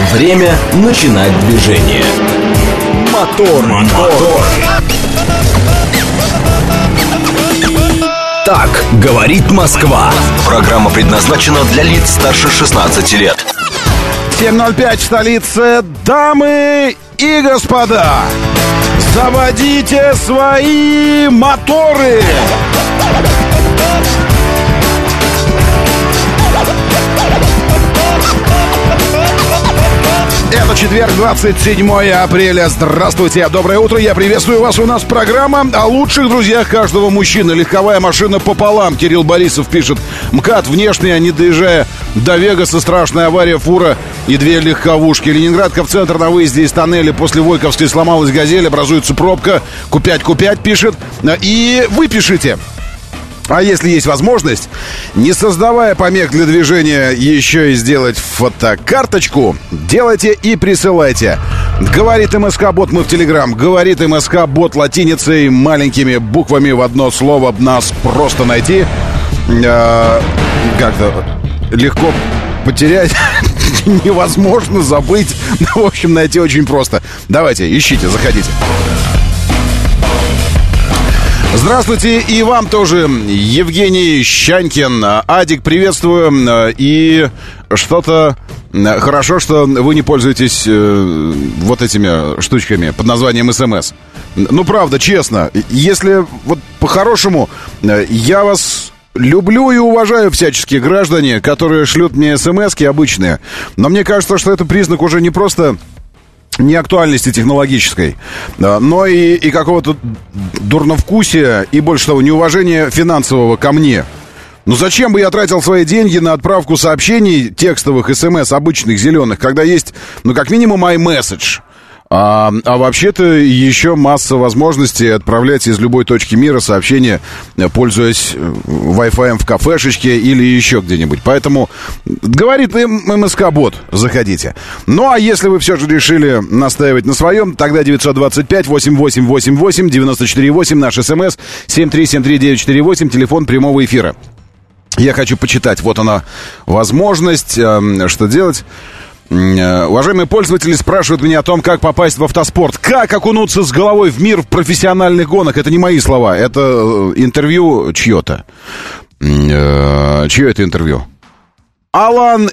Время начинать движение. Мотор. Так говорит Москва. Программа предназначена для лиц старше 16 лет. 7:05 в столице. Дамы и господа, заводите свои моторы. Это четверг, 27 апреля. Здравствуйте, доброе утро. Я приветствую вас. У нас программа о лучших друзьях каждого мужчины. Легковая машина пополам. Кирилл Борисов пишет. МКАД внешне, а не доезжая до Вегаса, страшная авария, фура и две легковушки. Ленинградка в центр на выезде из тоннеля. После Войковской сломалась «Газель», образуется пробка. Q5 пишет. И вы пишите. А если есть возможность, не создавая помех для движения, еще и сделать фотокарточку, делайте и присылайте. Говорит МСК-бот, мы в Телеграм. Говорит МСК-бот латиницей, маленькими буквами в одно слово. Нас просто найти как-то легко потерять, невозможно забыть. В общем, найти очень просто. Давайте, ищите, заходите. Здравствуйте, и вам тоже, Евгений Щанькин. Адик, приветствую. И что-то хорошо, что вы не пользуетесь вот этими штучками под названием СМС. Ну, правда, честно, если вот по-хорошему, я вас люблю и уважаю всячески, граждане, которые шлют мне СМСки обычные. Но мне кажется, что это признак уже не просто неактуальности технологической, но и какого-то дурновкусия и, больше того, неуважения финансового ко мне. Ну зачем бы я тратил свои деньги на отправку сообщений текстовых, СМС, обычных, зеленых, когда есть, ну, как минимум, iMessage? А вообще-то еще масса возможностей отправлять из любой точки мира сообщения, пользуясь Wi-Fi в кафешечке или еще где-нибудь. Поэтому говорит МСК-бот, заходите. Ну, а если вы все же решили настаивать на своем, тогда 925-8888-94-8, наш СМС, 7373948, телефон прямого эфира. Я хочу почитать, вот она возможность, что делать. Уважаемые пользователи спрашивают меня о том, как попасть в автоспорт. Как окунуться с головой в мир профессиональных гонок. Это не мои слова, это интервью чье-то. Чье это интервью? Алан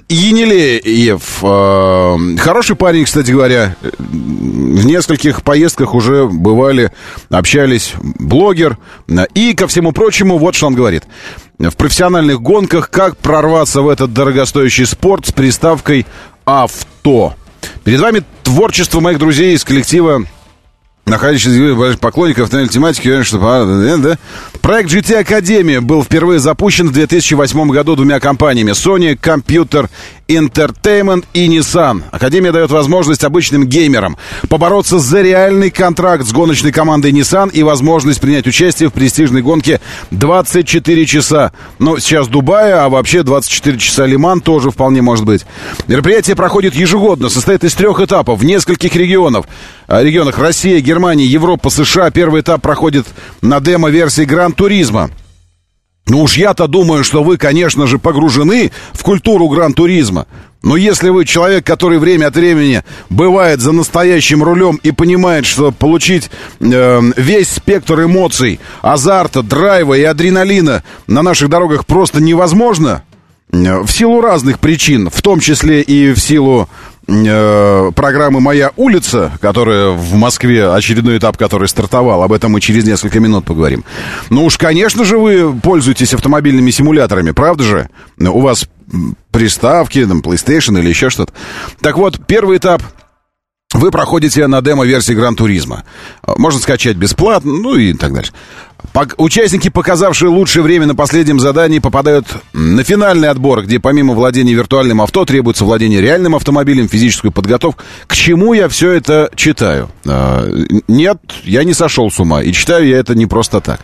Енилеев. Хороший парень, кстати говоря. В нескольких поездках уже бывали, общались. Блогер. И, ко всему прочему, вот что он говорит. В профессиональных гонках как прорваться в этот дорогостоящий спорт с приставкой «авто». Перед вами творчество моих друзей из коллектива, находящихся больших поклонников автомобильной тематики, что проект GT Академия был впервые запущен в 2008 году двумя компаниями: Sony Computer Entertainment и Nissan. Академия дает возможность обычным геймерам побороться за реальный контракт с гоночной командой Nissan и возможность принять участие в престижной гонке 24 часа. Ну, сейчас Дубая, а вообще 24 часа Лиман тоже вполне может быть. Мероприятие проходит ежегодно, состоит из 3 этапов в нескольких регионах: Россия, Германия, Европа, США. Первый этап проходит на демо-версии Гран-туризма. Ну уж я-то думаю, что вы, конечно же, погружены в культуру Гран-туризма. Но если вы человек, который время от времени бывает за настоящим рулем и понимает, что получить весь спектр эмоций, азарта, драйва и адреналина на наших дорогах просто невозможно, в силу разных причин, в том числе и в силу программы «Моя улица», которая в Москве, очередной этап, который стартовал. Об этом мы через несколько минут поговорим. Ну уж, конечно же, вы пользуетесь автомобильными симуляторами, правда же? У вас приставки, там, PlayStation или еще что-то. Так вот, первый этап вы проходите на демо-версии Гран-туризма. Можно скачать бесплатно, ну и так дальше. Участники, показавшие лучшее время на последнем задании, попадают на финальный отбор, где помимо владения виртуальным авто требуется владение реальным автомобилем, физическую подготовку. К чему я все это читаю? Нет, я не сошел с ума, и читаю я это не просто так.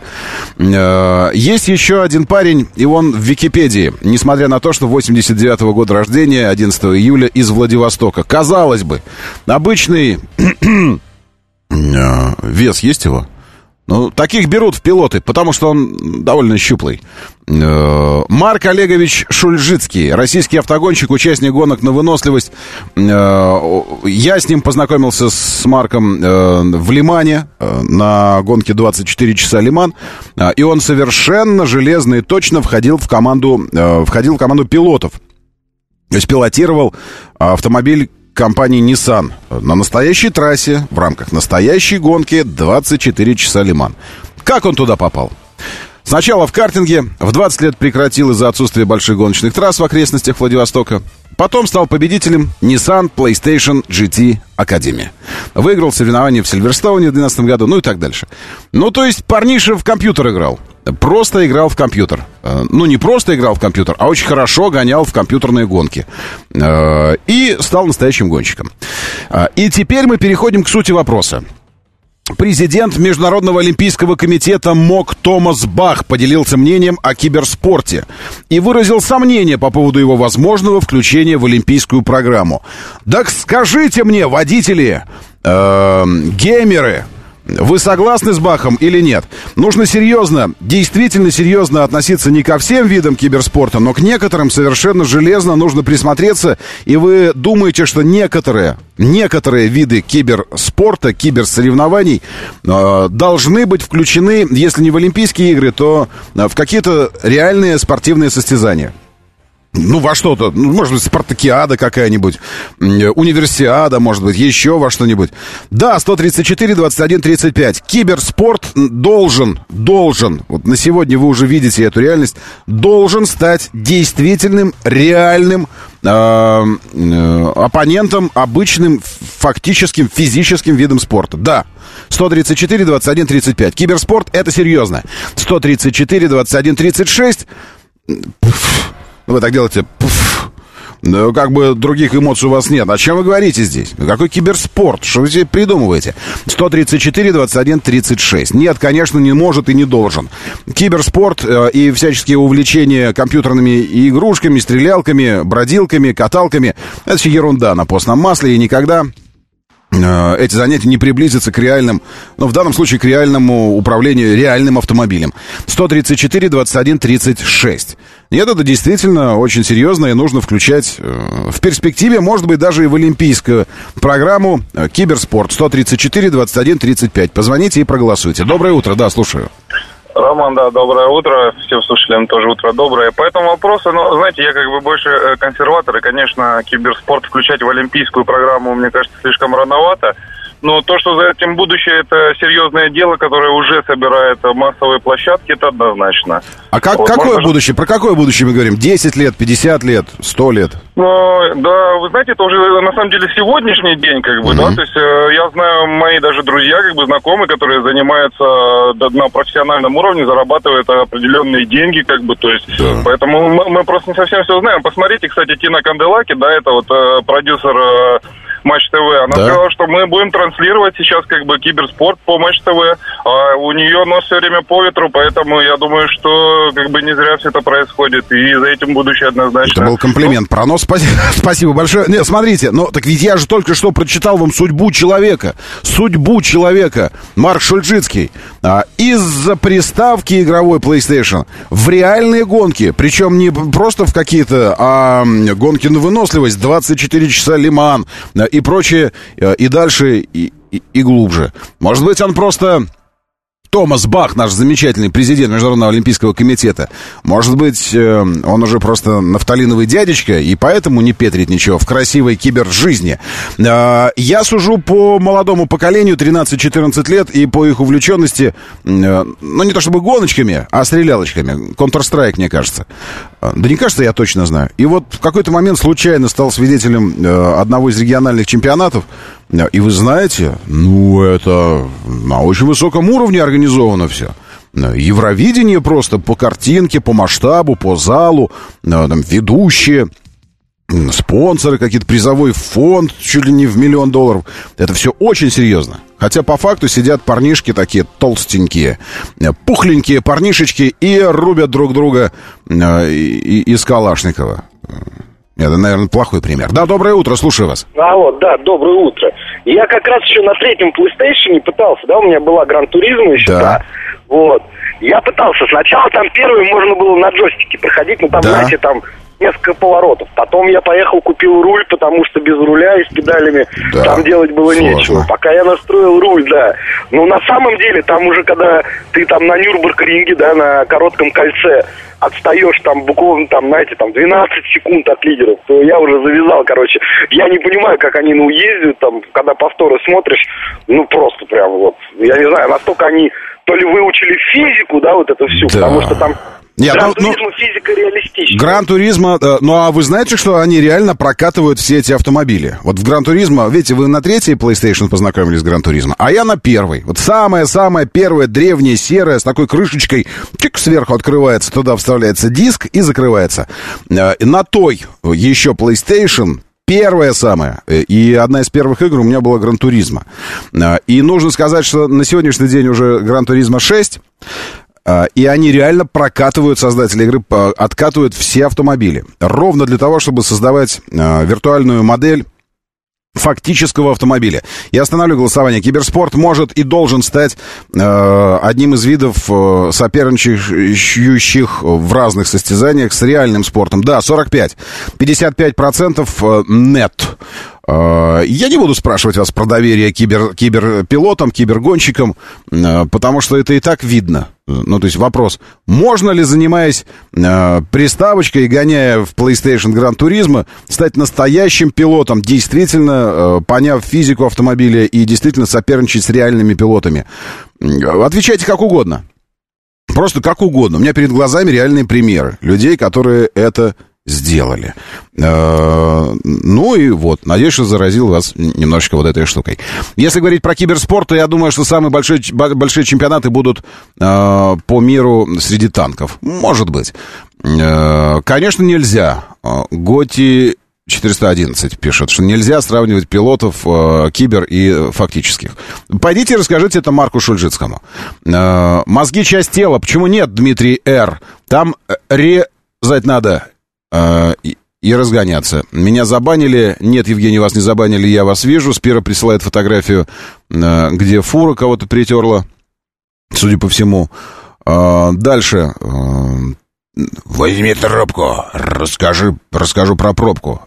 Есть еще один парень, и он в Википедии, несмотря на то, что 89-го года рождения, 11 июля, из Владивостока. Казалось бы, обычный вес есть его? Ну, таких берут в пилоты, потому что он довольно щуплый. Марк Олегович Шульжицкий, российский автогонщик, участник гонок на выносливость. Я с ним познакомился, с Марком, в Лимане на гонке 24 часа Лиман. И он совершенно железно и точно входил в команду пилотов. То есть пилотировал автомобиль компании Nissan на настоящей трассе в рамках настоящей гонки 24 часа Лиман. Как он туда попал? Сначала в картинге, в 20 лет прекратил из-за отсутствия больших гоночных трасс в окрестностях Владивостока. Потом стал победителем Nissan PlayStation GT Academy. Выиграл соревнования в Сильверстоуне в 2012 году, ну и так дальше. Ну, то есть парниша в компьютер играл. Просто играл в компьютер. Ну, не просто играл в компьютер, а очень хорошо гонял в компьютерные гонки. И стал настоящим гонщиком. И теперь мы переходим к сути вопроса. Президент Международного олимпийского комитета МОК Томас Бах поделился мнением о киберспорте и выразил сомнения по поводу его возможного включения в олимпийскую программу. Так скажите мне, водители, геймеры, вы согласны с Бахом или нет? Нужно серьезно, действительно серьезно относиться не ко всем видам киберспорта, но к некоторым совершенно железно нужно присмотреться. И вы думаете, что некоторые виды киберспорта, киберсоревнований должны быть включены, если не в Олимпийские игры, то в какие-то реальные спортивные состязания. Ну, во что-то, может быть, спартакиада какая-нибудь, универсиада, может быть, еще во что-нибудь. Да, 134-21-35. Киберспорт должен, вот на сегодня вы уже видите эту реальность, должен стать действительным, реальным оппонентом, обычным, фактическим, физическим видом спорта. Да. 134-21-35. Киберспорт — это серьезно. 134-21-36. Вы так делаете, ну, как бы других эмоций у вас нет. О чем вы говорите здесь? Какой киберспорт? Что вы здесь придумываете? 134-21-36. Нет, конечно, не может и не должен. Киберспорт и всяческие увлечения компьютерными игрушками, стрелялками, бродилками, каталками — это все ерунда на постном масле, и никогда эти занятия не приблизятся к реальным, ну, в данном случае к реальному управлению реальным автомобилем. 134-21-36. Нет, это действительно очень серьезно, и нужно включать в перспективе, может быть, даже и в олимпийскую программу киберспорт. 134-21-35. Позвоните и проголосуйте. Доброе утро, да, слушаю. Роман, да, доброе утро. Всем слушателям тоже утро доброе. По этому вопросу, ну, знаете, я как бы больше консерватор, и, конечно, киберспорт включать в олимпийскую программу, мне кажется, слишком рановато. Но то, что за этим будущее, это серьезное дело, которое уже собирает массовые площадки, это однозначно. А какое будущее? Про какое будущее мы говорим? 10 лет, 50 лет, 100 лет? Ну, да, вы знаете, это уже на самом деле сегодняшний день, как бы, да, то есть я знаю, мои даже друзья, как бы, знакомые, которые занимаются на профессиональном уровне, зарабатывают определенные деньги, как бы, то есть, поэтому мы просто не совсем все знаем. Посмотрите, кстати, Тина Канделаки, да, это вот продюсер Матч ТВ, она сказала, что мы будем транслировать сейчас как бы киберспорт по Матч ТВ, а у нее нос все время по ветру, поэтому я думаю, что как бы не зря все это происходит, и за этим будущее однозначно. Это был комплимент про нос, спасибо большое. Нет, смотрите, ну так ведь я же только что прочитал вам судьбу человека, Марк Шульжицкий, из-за приставки игровой PlayStation в реальные гонки, причем не просто в какие-то, а гонки на выносливость, 24 часа Лиман и прочее, и дальше, и глубже. Может быть, он просто... Томас Бах, наш замечательный президент Международного олимпийского комитета, может быть, он уже просто нафталиновый дядечка, и поэтому не петрит ничего в красивой кибержизни. Я сужу по молодому поколению, 13-14 лет, и по их увлеченности, ну, не то чтобы гоночками, а стрелялочками. Counter-Strike, мне кажется. Да не кажется, я точно знаю. И вот в какой-то момент случайно стал свидетелем одного из региональных чемпионатов. И вы знаете, ну, это на очень высоком уровне организовано все. Евровидение просто по картинке, по масштабу, по залу, там, ведущие, спонсоры, какие-то призовой фонд чуть ли не в $1 миллион. Это все очень серьезно. Хотя по факту сидят парнишки такие толстенькие, пухленькие парнишечки и рубят друг друга из Калашникова. Это, наверное, плохой пример. Да, доброе утро, слушаю вас. Алло, да, доброе утро. И я как раз еще на третьем PlayStation пытался, да, у меня была Gran Turismo еще, да. Вот. Я пытался. Сначала там первый можно было на джойстике проходить, но там, знаете, там несколько поворотов. Потом я поехал, купил руль, потому что без руля и с педалями там делать было нечего. Пока я настроил руль, да. Но на самом деле, там уже, когда ты там на Нюрнбург-ринге, да, на коротком кольце отстаешь там буквально, там, знаете, там 12 секунд от лидеров, то я уже завязал, короче. Я не понимаю, как они ездят, там, когда повторы смотришь, ну, просто прям вот, я не знаю, настолько они то ли выучили физику, да, вот эту всю, потому что там Гран-туризмо физика реалистичная. Гран-туризмо, ну а вы знаете, что они реально прокатывают все эти автомобили? Вот в Гран-туризмо, видите, вы на третьей PlayStation познакомились с Гран-туризмо, а я на первой. Вот самая-самая первая древняя серая с такой крышечкой, сверху открывается, туда вставляется диск и закрывается. На той еще PlayStation... Первая самая, и одна из первых игр у меня была Гран-туризмо. И нужно сказать, что на сегодняшний день уже Гран-туризмо 6, и они реально прокатывают, создатели игры, откатывают все автомобили. Ровно для того, чтобы создавать виртуальную модель фактического автомобиля. Я останавливаю голосование. Киберспорт может и должен стать одним из видов соперничающих в разных состязаниях с реальным спортом. Да, 45. 55% нет. Я не буду спрашивать вас про доверие киберпилотам, кибергонщикам, потому что это и так видно. Ну, то есть вопрос, можно ли, занимаясь приставочкой и гоняя в PlayStation Gran Turismo, стать настоящим пилотом, действительно поняв физику автомобиля и действительно соперничать с реальными пилотами? Отвечайте как угодно. Просто как угодно. У меня перед глазами реальные примеры людей, которые это сделали. Ну и вот, надеюсь, что заразил вас немножечко вот этой штукой. Если говорить про киберспорт, то я думаю, что самые большие чемпионаты будут по миру среди танков. Может быть. Конечно, нельзя. Готи 411 пишет, что нельзя сравнивать пилотов кибер и фактических. Пойдите и расскажите это Марку Шульжицкому. Мозги — часть тела. Почему нет, Дмитрий Р? Там резать надо и разгоняться. Меня забанили. Нет, Евгений, вас не забанили, я вас вижу. Спира присылает фотографию, где фура кого-то притерла, судя по всему. Дальше. Возьми трубку, расскажу про пробку.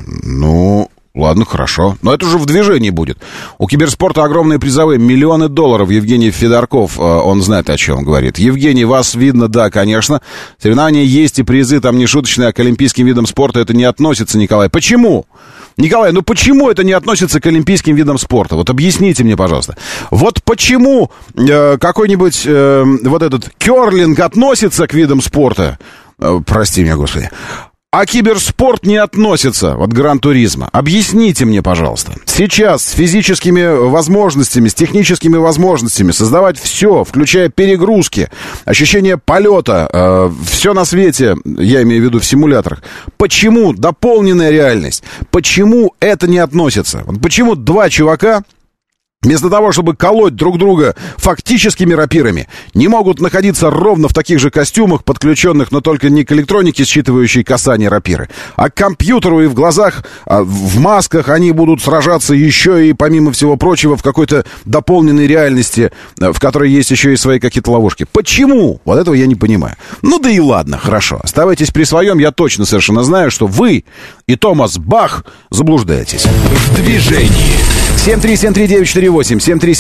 Ну, ладно, хорошо. Но это уже в движении будет. У киберспорта огромные призовые, миллионы долларов. Евгений Федорков, он знает, о чем говорит. Евгений, вас видно, да, конечно. Соревнования есть и призы, там не шуточные, а к олимпийским видам спорта это не относится, Николай. Почему? Николай, ну почему это не относится к олимпийским видам спорта? Вот объясните мне, пожалуйста. Вот почему какой-нибудь вот этот керлинг относится к видам спорта? Прости меня, Господи. А киберспорт не относится, вот Гран-туризмо. Объясните мне, пожалуйста. Сейчас с физическими возможностями, с техническими возможностями создавать все, включая перегрузки, ощущение полета, все на свете, я имею в виду в симуляторах. Почему дополненная реальность? Почему это не относится? Вот почему два чувака, вместо того, чтобы колоть друг друга фактическими рапирами, не могут находиться ровно в таких же костюмах, подключенных, но только не к электронике, считывающей касание рапиры, а к компьютеру, и в глазах, в масках они будут сражаться еще и, помимо всего прочего, в какой-то дополненной реальности, в которой есть еще и свои какие-то ловушки. Почему? Вот этого я не понимаю. Ну да и ладно, хорошо. Оставайтесь при своем, я точно совершенно знаю, что вы и Томас Бах заблуждаетесь. В движении. 7373948,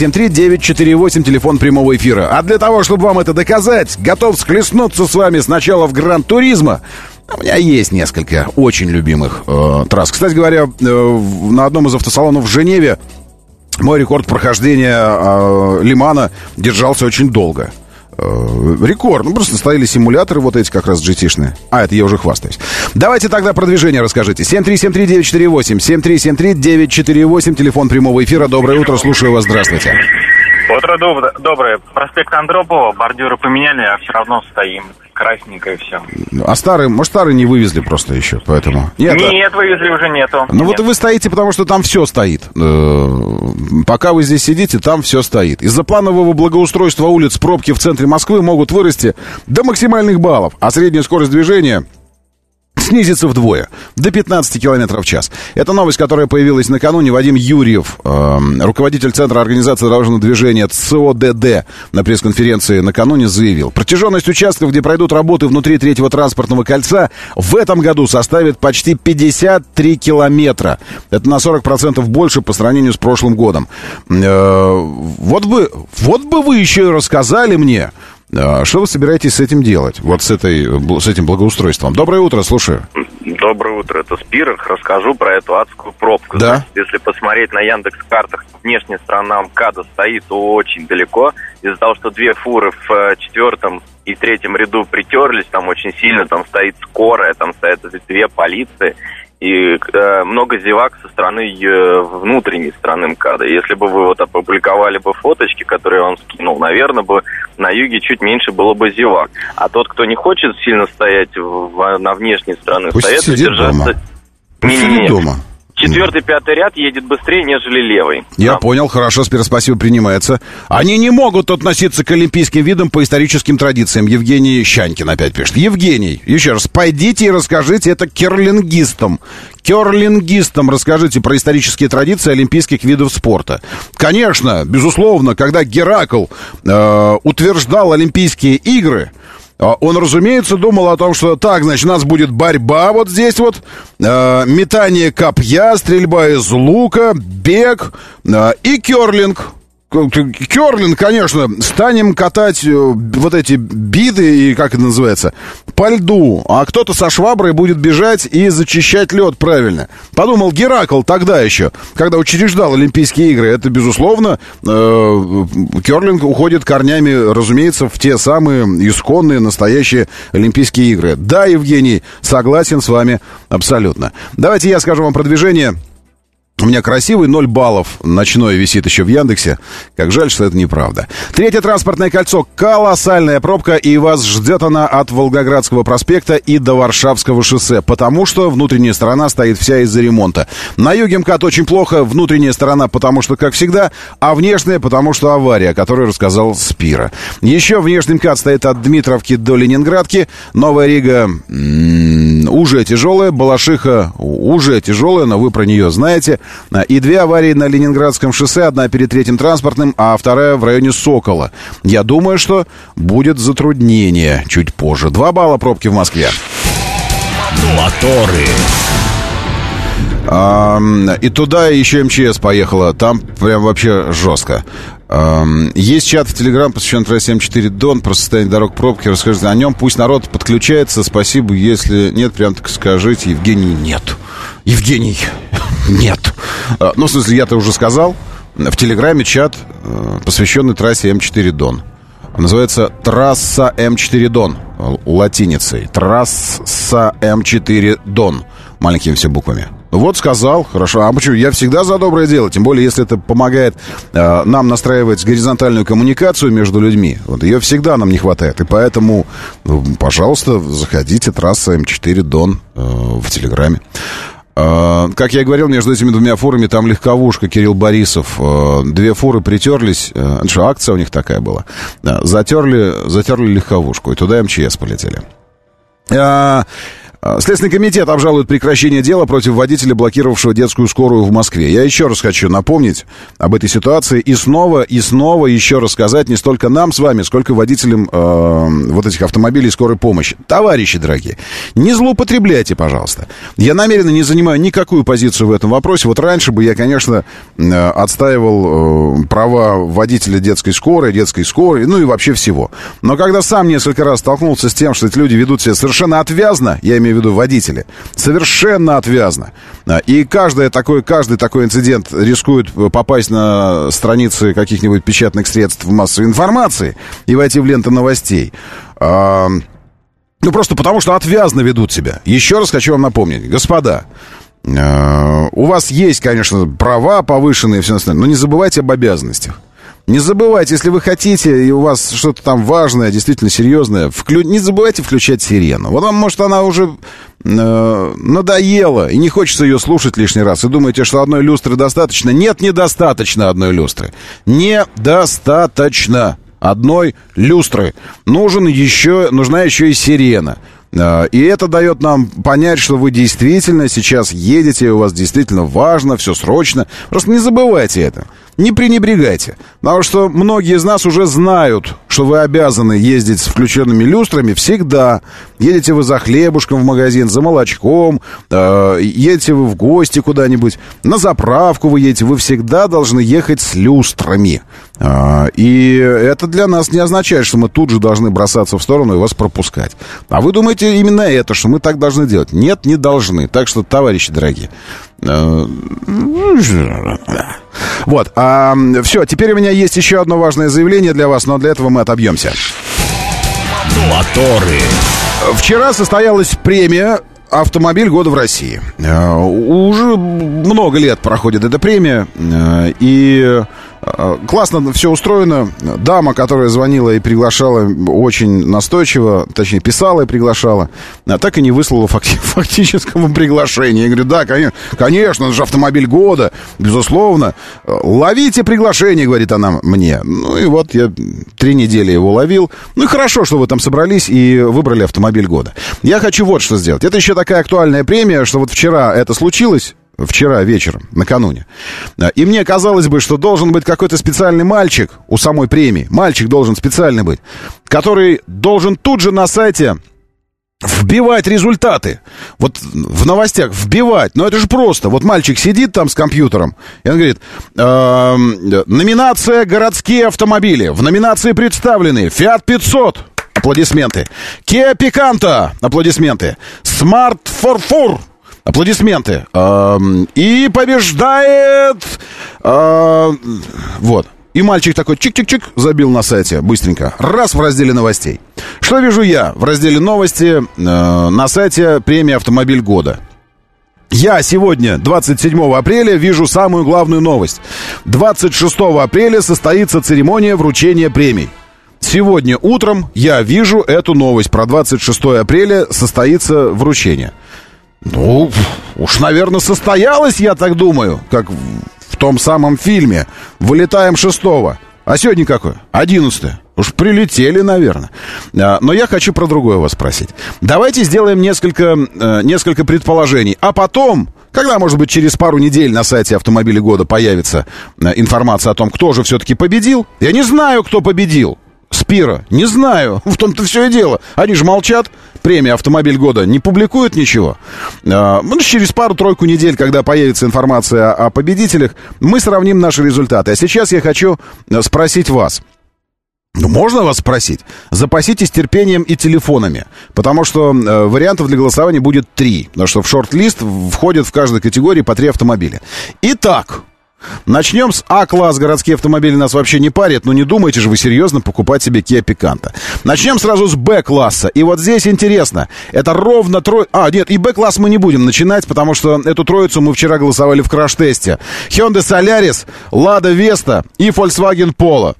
7373948, телефон прямого эфира. А для того, чтобы вам это доказать, готов схлестнуться с вами сначала в Гран-туризмо. У меня есть несколько очень любимых трасс. Кстати говоря, на одном из автосалонов в Женеве мой рекорд прохождения Лимана держался очень долго. Рекорд. Ну, просто стояли симуляторы вот эти как раз GT-шные. А, это я уже хвастаюсь. Давайте тогда про движение расскажите. 7373948, 7373948, телефон прямого эфира. Доброе утро, слушаю вас, здравствуйте. Утро доброе. Проспект Андропова, бордюры поменяли, а все равно стоим. Красненько и все. А старые, может, старые не вывезли просто еще, поэтому... Нет, вывезли уже нету. Ну вот и вы стоите, потому что там все стоит. Пока вы здесь сидите, там все стоит. Из-за планового благоустройства улиц пробки в центре Москвы могут вырасти до максимальных баллов. А средняя скорость движения снизится вдвое, до 15 км в час. Это новость, которая появилась накануне. Вадим Юрьев, руководитель Центра организации дорожного движения ЦОДД, на пресс-конференции накануне заявил: протяженность участков, где пройдут работы внутри третьего транспортного кольца, в этом году составит почти 53 километра. Это на 40% больше по сравнению с прошлым годом. Вот бы вы еще рассказали мне, что вы собираетесь с этим делать, вот с этим благоустройством. Доброе утро, слушаю. Доброе утро, это Спирах. Расскажу про эту адскую пробку. Да. Значит, если посмотреть на Яндекс.Картах, внешняя сторона МКАДа стоит очень далеко. Из-за того, что две фуры в 4 и 3 ряду притерлись, там очень сильно, там стоит скорая, там стоят две полиции. И много зевак со стороны внутренней стороны МКАДа. Если бы вы вот опубликовали бы фоточки, которые я вам скинул, наверное, бы на юге чуть меньше было бы зевак. А тот, кто не хочет сильно стоять на внешней стороне, пусть стоят и держаться... Пусть сидит дома. 4-5 ряд едет быстрее, нежели левый. Я понял, хорошо, спасибо, принимается. Они не могут относиться к олимпийским видам по историческим традициям. Евгений Щанькин опять пишет. Евгений, еще раз, пойдите и расскажите это керлингистам. Керлингистам расскажите про исторические традиции олимпийских видов спорта. Конечно, безусловно, когда Геракл утверждал Олимпийские игры, он, разумеется, думал о том, что так, значит, у нас будет борьба вот здесь вот, метание копья, стрельба из лука, бег и керлинг. Керлинг, конечно, станем катать вот эти биды, и как это называется, по льду, а кто-то со шваброй будет бежать и зачищать лед, правильно. Подумал Геракл тогда еще, когда учреждал Олимпийские игры. Это, безусловно, керлинг уходит корнями, разумеется, в те самые исконные, настоящие Олимпийские игры. Да, Евгений, согласен с вами абсолютно. Давайте я скажу вам про движение. У меня красивый 0 баллов ночное висит еще в Яндексе. Как жаль, что это неправда. Третье транспортное кольцо. Колоссальная пробка, и вас ждет она от Волгоградского проспекта и до Варшавского шоссе, потому что внутренняя сторона стоит вся из-за ремонта. На юге МКАД очень плохо, внутренняя сторона, потому что, как всегда, а внешняя, потому что авария, о которой рассказал Спира. Еще внешний МКАД стоит от Дмитровки до Ленинградки. Новая Рига уже тяжелая, Балашиха уже тяжелая, но вы про нее знаете. И 2 аварии на Ленинградском шоссе, одна перед третьим транспортным, а вторая в районе Сокола. Я думаю, что будет затруднение чуть позже. 2 балла пробки в Москве. Моторы. И туда еще МЧС поехала. Там прям вообще жестко. Есть чат в Телеграм, посвященный трассе М4 Дон, про состояние дорог, пробки. Расскажите о нем, пусть народ подключается. Спасибо, если нет, прям так скажите. Евгений, нет. Евгений, нет. Ну, в смысле, я-то уже сказал. В Телеграме чат, посвященный трассе М4 Дон. Называется «Трасса М4 Дон» латиницей. «Трасса М4 Дон». Маленькими все буквами. Вот сказал, хорошо. А почему? Я всегда за доброе дело. Тем более, если это помогает нам настраивать горизонтальную коммуникацию между людьми. Вот ее всегда нам не хватает. И поэтому, пожалуйста, заходите. Трасса М4 Дон в Телеграме. Как я и говорил, между этими 2 фурами там легковушка, Кирилл Борисов. 2 фуры притерлись. Что, акция у них такая была. Затерли легковушку. И туда МЧС полетели. Следственный комитет обжалует прекращение дела против водителя, блокировавшего детскую скорую в Москве. Я еще раз хочу напомнить об этой ситуации и снова еще рассказать не столько нам с вами, сколько водителям вот этих автомобилей скорой помощи. Товарищи дорогие, не злоупотребляйте, пожалуйста. Я намеренно не занимаю никакую позицию в этом вопросе. Вот раньше бы я, конечно, отстаивал права водителя детской скорой, ну и вообще всего. Но когда сам несколько раз столкнулся с тем, что эти люди ведут себя совершенно отвязно, я имею в виду водители, совершенно отвязно. И каждый такой инцидент рискует попасть на страницы каких-нибудь печатных средств массовой информации и войти в ленту новостей. Ну, просто потому, что отвязно ведут себя. Еще раз хочу вам напомнить, господа, у вас есть, конечно, права повышенные и все остальное, но не забывайте об обязанностях. Не забывайте, если вы хотите, и у вас что-то там важное, действительно серьезное, не забывайте включать сирену. Вот вам, может, она уже надоела, и не хочется ее слушать лишний раз. И думаете, что одной люстры достаточно? Нет, недостаточно одной люстры. Недостаточно одной люстры. Нужна еще и сирена. И это дает нам понять, что вы действительно сейчас едете, у вас действительно важно, все срочно. Просто не забывайте это. Не пренебрегайте. Потому что многие из нас уже знают, что вы обязаны ездить с включенными люстрами всегда. Едете вы за хлебушком в магазин, за молочком, едете вы в гости куда-нибудь, на заправку вы едете. Вы всегда должны ехать с люстрами. И это для нас не означает, что мы тут же должны бросаться в сторону и вас пропускать. А вы думаете именно это, что мы так должны делать? Нет, не должны. Так что, товарищи дорогие... Вот, все, теперь у меня есть еще одно важное заявление для вас, но для этого мы отобьемся. Моторы. Вчера состоялась премия «Автомобиль года в России». Уже много лет проходит эта премия, и классно все устроено. Дама, которая звонила и приглашала очень настойчиво, точнее, писала и приглашала, так и не выслала фактического приглашения. Я говорю, да, конечно, это же автомобиль года, безусловно. Ловите приглашение, говорит она мне. Ну и вот я 3 недели его ловил. Ну и хорошо, что вы там собрались и выбрали автомобиль года. Я хочу вот что сделать. Это еще такая актуальная премия, что вот вчера это случилось. Вчера вечером, накануне. И мне казалось бы, что должен быть какой-то специальный мальчик у самой премии. Мальчик должен специальный быть, который должен тут же на сайте вбивать результаты. Вот в новостях вбивать. Но это же просто. Вот мальчик сидит там с компьютером, и он говорит, номинация «Городские автомобили». В номинации представлены Fiat 500. Аплодисменты. Kia Picanto. Аплодисменты. Smart 44. Аплодисменты. И побеждает... Вот. И мальчик такой чик-чик-чик забил на сайте быстренько. Раз в разделе новостей. Что вижу я в разделе новости на сайте премии «Автомобиль года»? Я сегодня, 27 апреля, вижу самую главную новость. 26 апреля состоится церемония вручения премий. Сегодня утром я вижу эту новость. Про 26 апреля состоится вручение. Ну, уж, наверное, состоялось, я так думаю, как в том самом фильме «Вылетаем 6-го». А сегодня какое? 11-е. Уж прилетели, наверное. Но я хочу про другое вас спросить. Давайте сделаем несколько предположений. А потом, когда, может быть, через пару недель на сайте «Автомобиля года» появится информация о том, кто же все-таки победил. Я не знаю, кто победил. Спира, не знаю, в том-то все и дело. Они же молчат, премия «Автомобиль года» не публикует ничего. Через пару-тройку недель, когда появится информация о победителях, мы сравним наши результаты. А сейчас я хочу спросить вас. Ну, можно вас спросить? Запаситесь терпением и телефонами, потому что вариантов для голосования будет 3, потому что в шорт-лист входят в каждой категории по 3 автомобиля. Итак... Начнем с А-класс. Городские автомобили нас вообще не парят. Но не думайте же вы серьезно покупать себе Kia Picanto. Начнем сразу с Б-класса. И вот здесь интересно. Это ровно нет, и Б-класс мы не будем начинать, потому что эту троицу мы вчера голосовали в краш-тесте. Hyundai Solaris, Lada Vesta и Volkswagen Polo.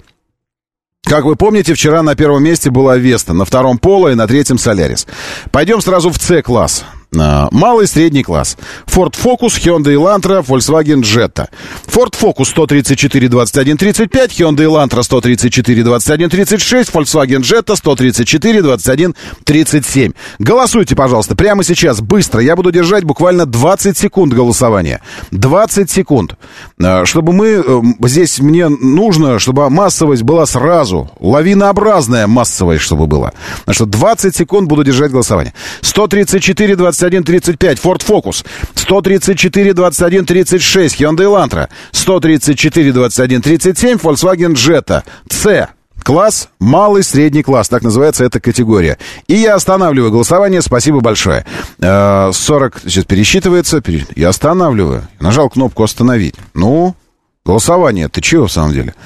Как вы помните, вчера на первом месте была Vesta, на втором Polo и на третьем Solaris. Пойдем сразу в С-класс. Малый, средний класс. Ford Focus, Hyundai Elantra, Volkswagen Jetta. Ford Focus 134 21 35, Hyundai Elantra 134 21 36, Volkswagen Jetta 134 21 37. Голосуйте, пожалуйста, прямо сейчас, быстро. Я буду держать буквально 20 секунд голосования. 20 секунд. Чтобы здесь мне нужно, чтобы массовость была сразу. Лавинообразная массовость, чтобы была. Потому что 20 секунд буду держать голосование. 134 21 35, Ford Focus, 134 21 36, Hyundai Elantra, 134 21 37, Volkswagen Jetta. С. Класс, малый, средний класс, так называется эта категория. И я останавливаю голосование, спасибо большое. 40, сейчас пересчитывается, я останавливаю. Нажал кнопку «Остановить». Ну... Голосование, ты чего в самом деле?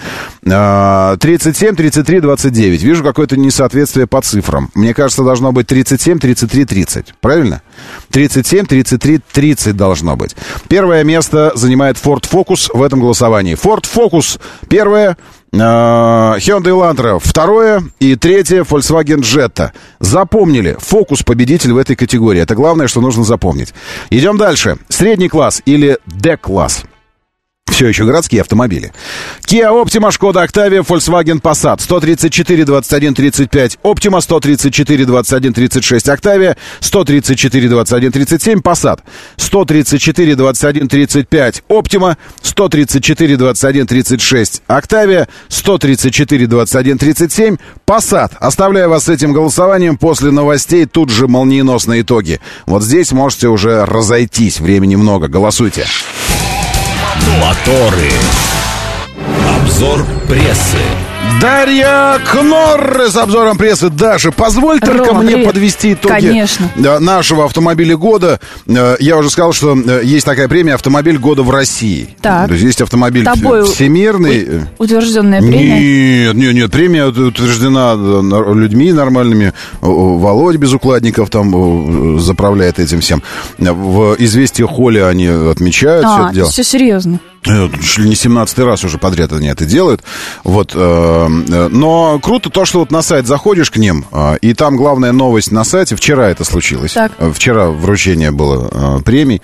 37, 33, 29. Вижу какое-то несоответствие по цифрам. Мне кажется, должно быть 37, 33, 30. Правильно? 37, 33, 30 должно быть. Первое место занимает Ford Focus в этом голосовании. Ford Focus первое, Hyundai Elantra второе и третье Volkswagen Jetta. Запомнили, Focus победитель в этой категории. Это главное, что нужно запомнить. Идем дальше. Средний класс или D-класс. Все еще городские автомобили. Kia Optima, Skoda Octavia, Volkswagen Passat. 134, 21, 35. Optima, 134, 21, 36. Octavia, 134, 21, 37. Passat. 134, 21, 35. Optima, 134, 21, 36. Octavia, 134, 21, 37. Passat. Оставляю вас с этим голосованием. После новостей тут же молниеносные итоги. Вот здесь можете уже разойтись. Времени много. Голосуйте. Моторы. Обзор прессы. Дарья Кнорр с обзором прессы. Даша, позволь только мне подвести итоги нашего автомобиля года. Я уже сказал, что есть такая премия «Автомобиль года в России». Так. То есть есть автомобиль всемирный. Утвержденная премия? Нет, премия утверждена людьми нормальными. Володя Безукладников там заправляет этим всем. В «Известия Холли» они отмечают все это дело. Все серьезно. Чуть ли не 17-й раз уже подряд они это делают. Вот, но круто то, что вот на сайт заходишь к ним, и там главная новость на сайте. Вчера это случилось. Так. Вчера вручение было премий.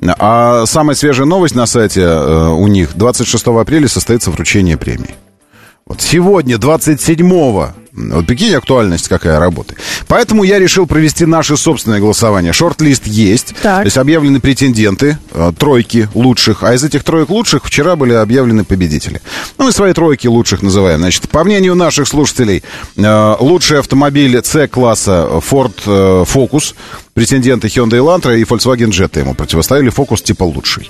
А самая свежая новость на сайте у них: 26 апреля состоится вручение премий. Вот сегодня, 27-го, вот прикинь, актуальность какая работы. Поэтому я решил провести наше собственное голосование. Шорт-лист есть, то есть объявлены претенденты, тройки лучших. А из этих троек лучших вчера были объявлены победители. Ну, мы свои тройки лучших называем. Значит, по мнению наших слушателей, лучший автомобиль С-класса Ford Focus. Претенденты Hyundai Elantra и Volkswagen Jetta ему противостояли. Focus типа лучший.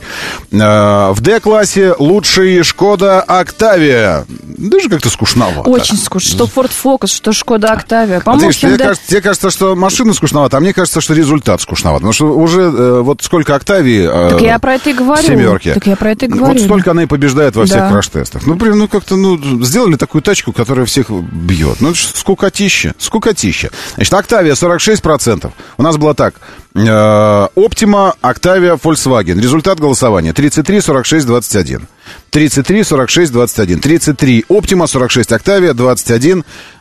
В D-классе лучший Skoda Octavia. Даже как-то скучновато. Очень скучно. Что Ford Focus, что Skoda Octavia. По-моему, тебе кажется, что машина скучновата, а мне кажется, что результат скучноват. Потому что уже вот сколько Octavia так я про это и говорю. Семерки. Так я про это и говорю. Вот столько она и побеждает во всех краш-тестах. Ну, блин, как-то, сделали такую тачку, которая всех бьет. Ну, скукотища. Скукотища. Значит, Octavia 46%. У нас было так. Optima, Octavia, Volkswagen. Результат голосования: 33, 46, 21. 33, 46, 21. 33 Optima, 46 Octavia, 21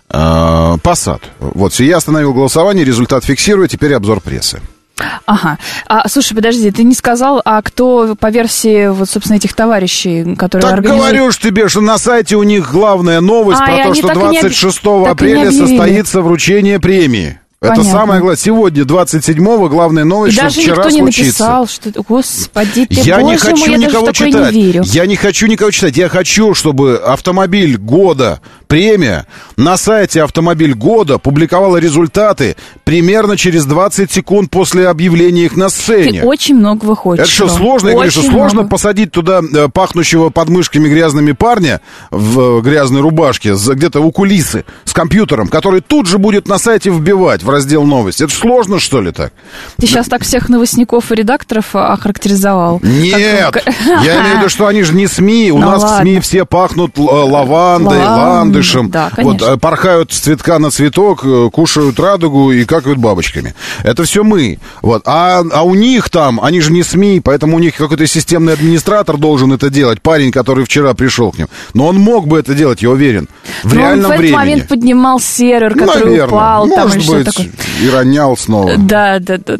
Passat. Вот, все, я остановил голосование, результат фиксирую, теперь обзор прессы. Ага. Слушай, подожди, ты не сказал, кто по версии, вот, собственно, этих товарищей, которые организуют... Так говорю ж тебе, что на сайте у них главная новость про то, что 26 апреля состоится вручение премии. Понятно. Это самое главное. Сегодня, 27-го, главная новость, что вчера случится. И даже никто не написал, что... Господи, ты, я не хочу никого читать. Я не хочу никого читать. Я хочу, чтобы автомобиль года, премия, на сайте «Автомобиль года» публиковала результаты примерно через 20 секунд после объявления их на сцене. Ты очень многого хочешь. Это что, сложно? Я говорю, что сложно посадить туда пахнущего подмышками грязными парня в грязной рубашке, где-то у кулисы, с компьютером, который тут же будет на сайте вбивать в раздел новости. Это сложно, что ли, так? Ты сейчас так всех новостников и редакторов охарактеризовал? Нет, я имею в виду, что они же не СМИ. У нас в СМИ все пахнут лавандой, ландышем. Да, вот, порхают с цветка на цветок, кушают радугу и какают бабочками. Это все мы. Вот. А у них там, они же не СМИ, поэтому у них какой-то системный администратор должен это делать. Парень, который вчера пришел к ним. Но он мог бы это делать, я уверен, в реальном времени. Он в этот момент поднимал сервер, который упал. Может быть, и ронял снова. Да.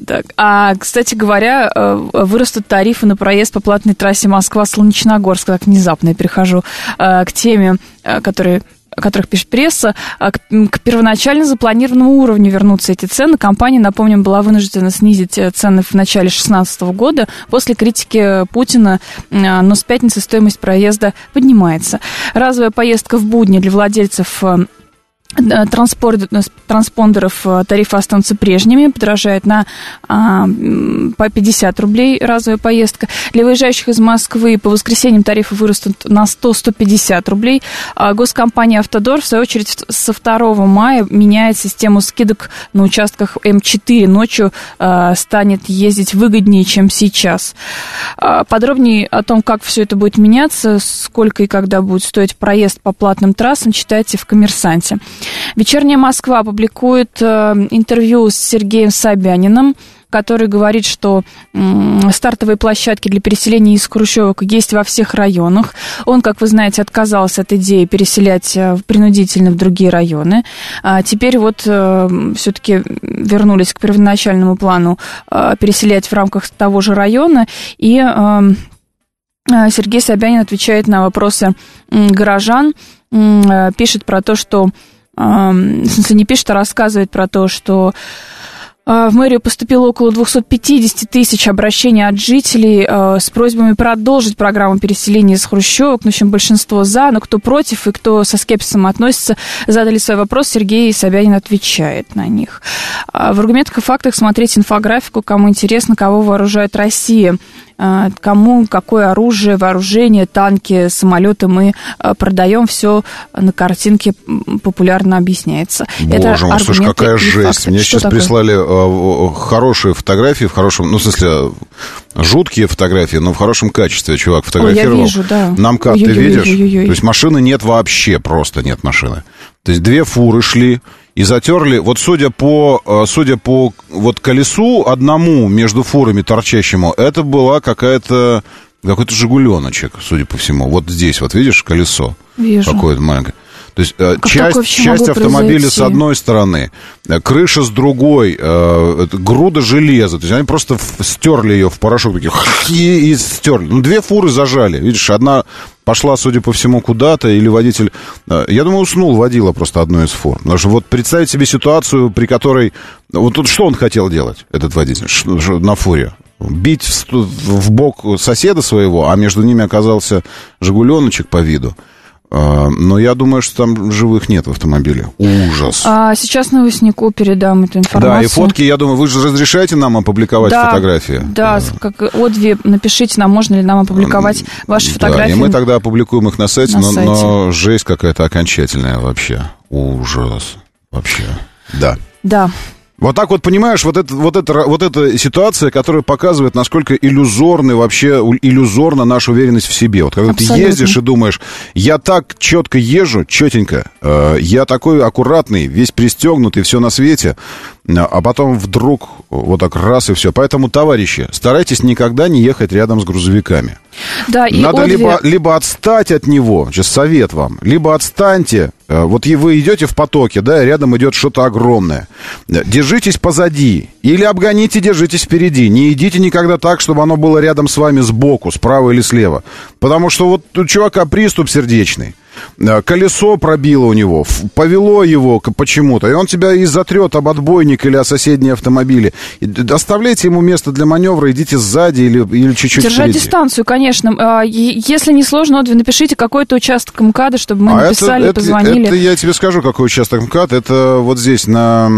Кстати говоря, вырастут тарифы на проезд по платной трассе Москва-Солнечногорск. Так внезапно я перехожу к теме, о которых пишет пресса. К первоначально запланированному уровню вернутся эти цены. Компания, напомним, была вынуждена снизить цены в начале 2016 года после критики Путина, но с пятницы стоимость проезда поднимается. Разовая поездка в будни для владельцев транспондеров тарифы останутся прежними, подорожает по 50 рублей разовая поездка. Для выезжающих из Москвы по воскресеньям тарифы вырастут на 100-150 рублей. Госкомпания «Автодор», в свою очередь, со 2 мая меняет систему скидок на участках М4. Ночью станет ездить выгоднее, чем сейчас. Подробнее о том, как все это будет меняться, сколько и когда будет стоить проезд по платным трассам, читайте в «Коммерсанте». «Вечерняя Москва» публикует интервью с Сергеем Собяниным, который говорит, что стартовые площадки для переселения из хрущевок есть во всех районах. Он, как вы знаете, отказался от идеи переселять принудительно в другие районы. Теперь вот все-таки вернулись к первоначальному плану переселять в рамках того же района и... Сергей Собянин отвечает на вопросы горожан, пишет про то, что... В смысле, не пишет, а рассказывает про то, что в мэрию поступило около 250 тысяч обращений от жителей с просьбами продолжить программу переселения из хрущевок. В общем, большинство за, но кто против и кто со скепсисом относится, задали свой вопрос. Сергей Собянин отвечает на них. В аргументах и фактах смотреть инфографику, кому интересно, кого вооружает Россия. Кому какое оружие, вооружение, танки, самолеты мы продаем, все на картинке популярно объясняется. Боже мой, слушай, какая жесть. Мне сейчас прислали хорошие фотографии, в хорошем, ну, в смысле, жуткие фотографии, но в хорошем качестве чувак фотографировал. Я вижу, да. На МКАД, ты видишь? То есть машины нет вообще, просто нет машины. То есть 2 фуры шли и затерли, вот судя по вот колесу одному между фурами торчащему, это была какой-то «Жигуленочек», судя по всему. Вот здесь, вот видишь, колесо. Вижу. Какое-то маленькое. То есть часть автомобиля с одной стороны, крыша с другой, груда железа. То есть они просто стерли ее в порошок, такие, и стерли. Ну, 2 фуры зажали. Видишь, одна пошла, судя по всему, куда-то, или водитель... Я думаю, уснул, водила просто одну из фур. Потому что вот представить себе ситуацию, при которой... Вот тут что он хотел делать, этот водитель, на фуре? Бить в бок соседа своего, а между ними оказался «Жигуленочек» по виду. Но я думаю, что там живых нет в автомобиле. Ужас. Сейчас новостнику передам эту информацию. Да, и фотки, я думаю, вы же разрешаете нам опубликовать фотографии? Да, как Одви, напишите нам, можно ли нам опубликовать ваши фотографии. Да, и мы тогда опубликуем их на сайте, но жесть какая-то окончательная вообще. Ужас. Вообще. Да. Да. Вот так вот, понимаешь, вот эта ситуация, которая показывает, насколько иллюзорна наша уверенность в себе. Вот когда ты ездишь и думаешь, я так четко езжу, четенько, я такой аккуратный, весь пристегнутый, все на свете, а потом вдруг вот так раз и все. Поэтому, товарищи, старайтесь никогда не ехать рядом с грузовиками. Да, и надо либо отстать от него, сейчас совет вам, либо отстаньте. Вот вы идете в потоке, да, и рядом идет что-то огромное. Держитесь позади. Или обгоните, держитесь впереди. Не идите никогда так, чтобы оно было рядом с вами сбоку, справа или слева. Потому что вот у чувака приступ сердечный. Колесо пробило у него, повело его почему-то, и он тебя и затрет об отбойник или о соседние автомобили. Оставляйте ему место для маневра, идите сзади или чуть-чуть держать впереди. Дистанцию, конечно. Если не сложно, Одви, напишите какой-то участок МКАДа, чтобы мы написали, позвонили. Это я тебе скажу, какой участок МКАД. Это вот здесь, на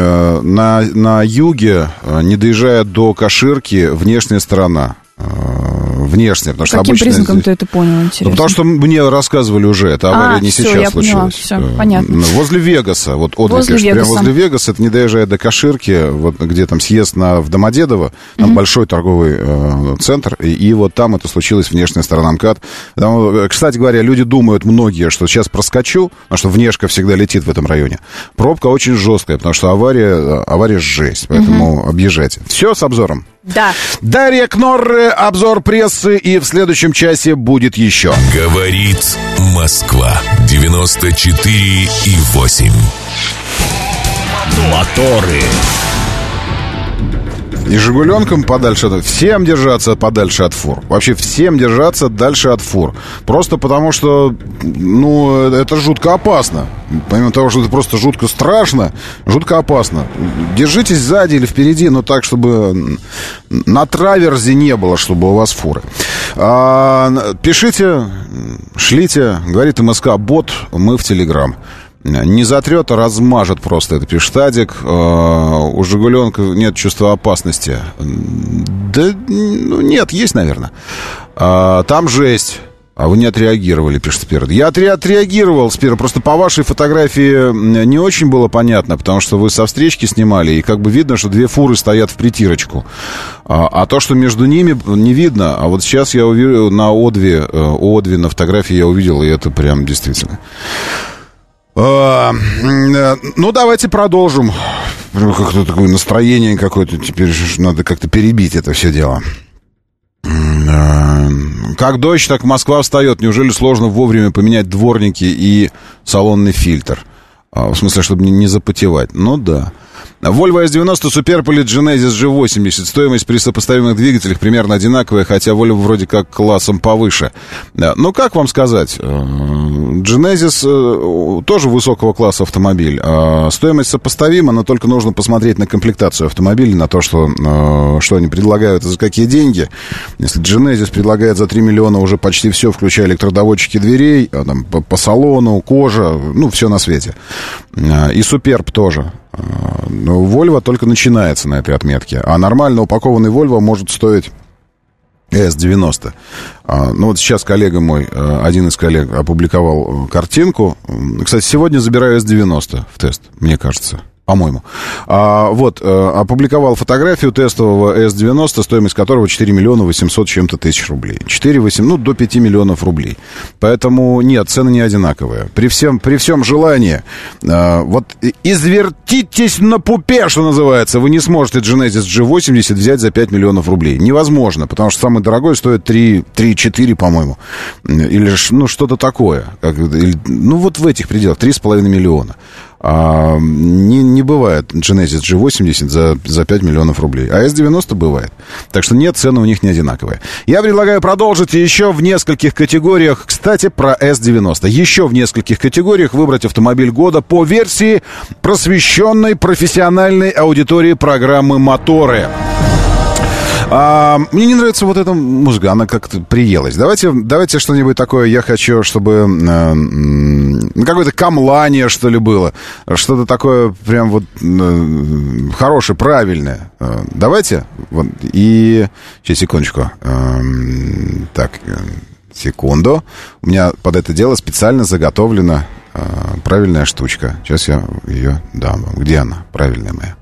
юге, не доезжая до Каширки, внешняя сторона. Внешне, потому что каким обычно... признаком ты это понял, интересно? Потому что мне рассказывали уже, это авария не сейчас случилась. Все, понятно. Возле Вегаса, вот прямо возле Вегаса, это не доезжая до Каширки, вот где там съезд в Домодедово, там большой торговый центр, и вот там это случилось, внешняя сторона МКАД. Там, кстати говоря, люди думают, многие, что сейчас проскочу, потому что внешка всегда летит в этом районе. Пробка очень жесткая, потому что авария жесть, поэтому объезжайте. Все с обзором? Да. Дарья Кнорре, обзор прессы, и в следующем часе будет еще. Говорит Москва. 94,8. Моторы. И «Жигуленкам» подальше от... Всем держаться подальше от фур. Вообще всем держаться дальше от фур. Просто потому что, это жутко опасно. Помимо того, что это просто жутко страшно, жутко опасно. Держитесь сзади или впереди, но так, чтобы на траверзе не было, чтобы у вас фуры. Пишите, шлите, говорит МСК-бот, мы в Телеграм. Не затрет, а размажет просто, это пишет Адик. У «Жигуленка» нет чувства опасности. Да, нет, есть, наверное. Там жесть. А вы не отреагировали, пишет Спирт. Я отреагировал, Спирт, просто по вашей фотографии не очень было понятно, потому что вы со встречки снимали, и как бы видно, что 2 фуры стоят в притирочку. А то, что между ними, не видно. А вот сейчас я увидел на Одви на фотографии я увидел, и это прям действительно... давайте продолжим. Как-то такое настроение какое-то. Теперь надо как-то перебить это все дело. Как дождь, так Москва встает. Неужели сложно вовремя поменять дворники и салонный фильтр? В смысле, чтобы не запотевать. Ну да. Volvo S90, Superb или Genesis G80. Стоимость при сопоставимых двигателях примерно одинаковая, хотя Volvo вроде как классом повыше. Ну, как вам сказать? Genesis тоже высокого класса автомобиль. Стоимость сопоставима, но только нужно посмотреть на комплектацию автомобиля, на то, что они предлагают и за какие деньги. Если Genesis предлагает за 3 миллиона уже почти все, включая электродоводчики дверей, там, по салону, кожа, ну, все на свете. И Superb тоже. Но Volvo только начинается на этой отметке. А нормально упакованный Volvo может стоить S90. Ну вот сейчас коллега мой, один из коллег, опубликовал картинку. Кстати, сегодня забираю S90 в тест, мне кажется. По-моему. Опубликовал фотографию тестового S90, стоимость которого 4 миллиона 800 чем-то тысяч рублей. 4-8, до 5 миллионов рублей. Поэтому нет, цены не одинаковые. При всем желании, извертитесь на пупе, что называется, вы не сможете Genesis G80 взять за 5 миллионов рублей. Невозможно, потому что самый дорогой стоит 3-4, по-моему. Или что-то такое. Вот в этих пределах, 3,5 миллиона. Не бывает Genesis G80 за 5 миллионов рублей. А S90 бывает. Так что нет, цены у них не одинаковые. Я предлагаю продолжить еще в нескольких категориях. Кстати, про S90. Еще в нескольких категориях выбрать автомобиль года по версии просвещенной профессиональной аудитории программы «Моторы». Мне не нравится вот эта музыка, она как-то приелась. Давайте что-нибудь такое, я хочу, чтобы какое-то камлание, что ли, было. Что-то такое прям вот хорошее, правильное. Давайте. И... Сейчас, секундочку. Так, секунду. У меня под это дело специально заготовлена правильная штучка. Сейчас я ее дам. Где она? Правильная моя.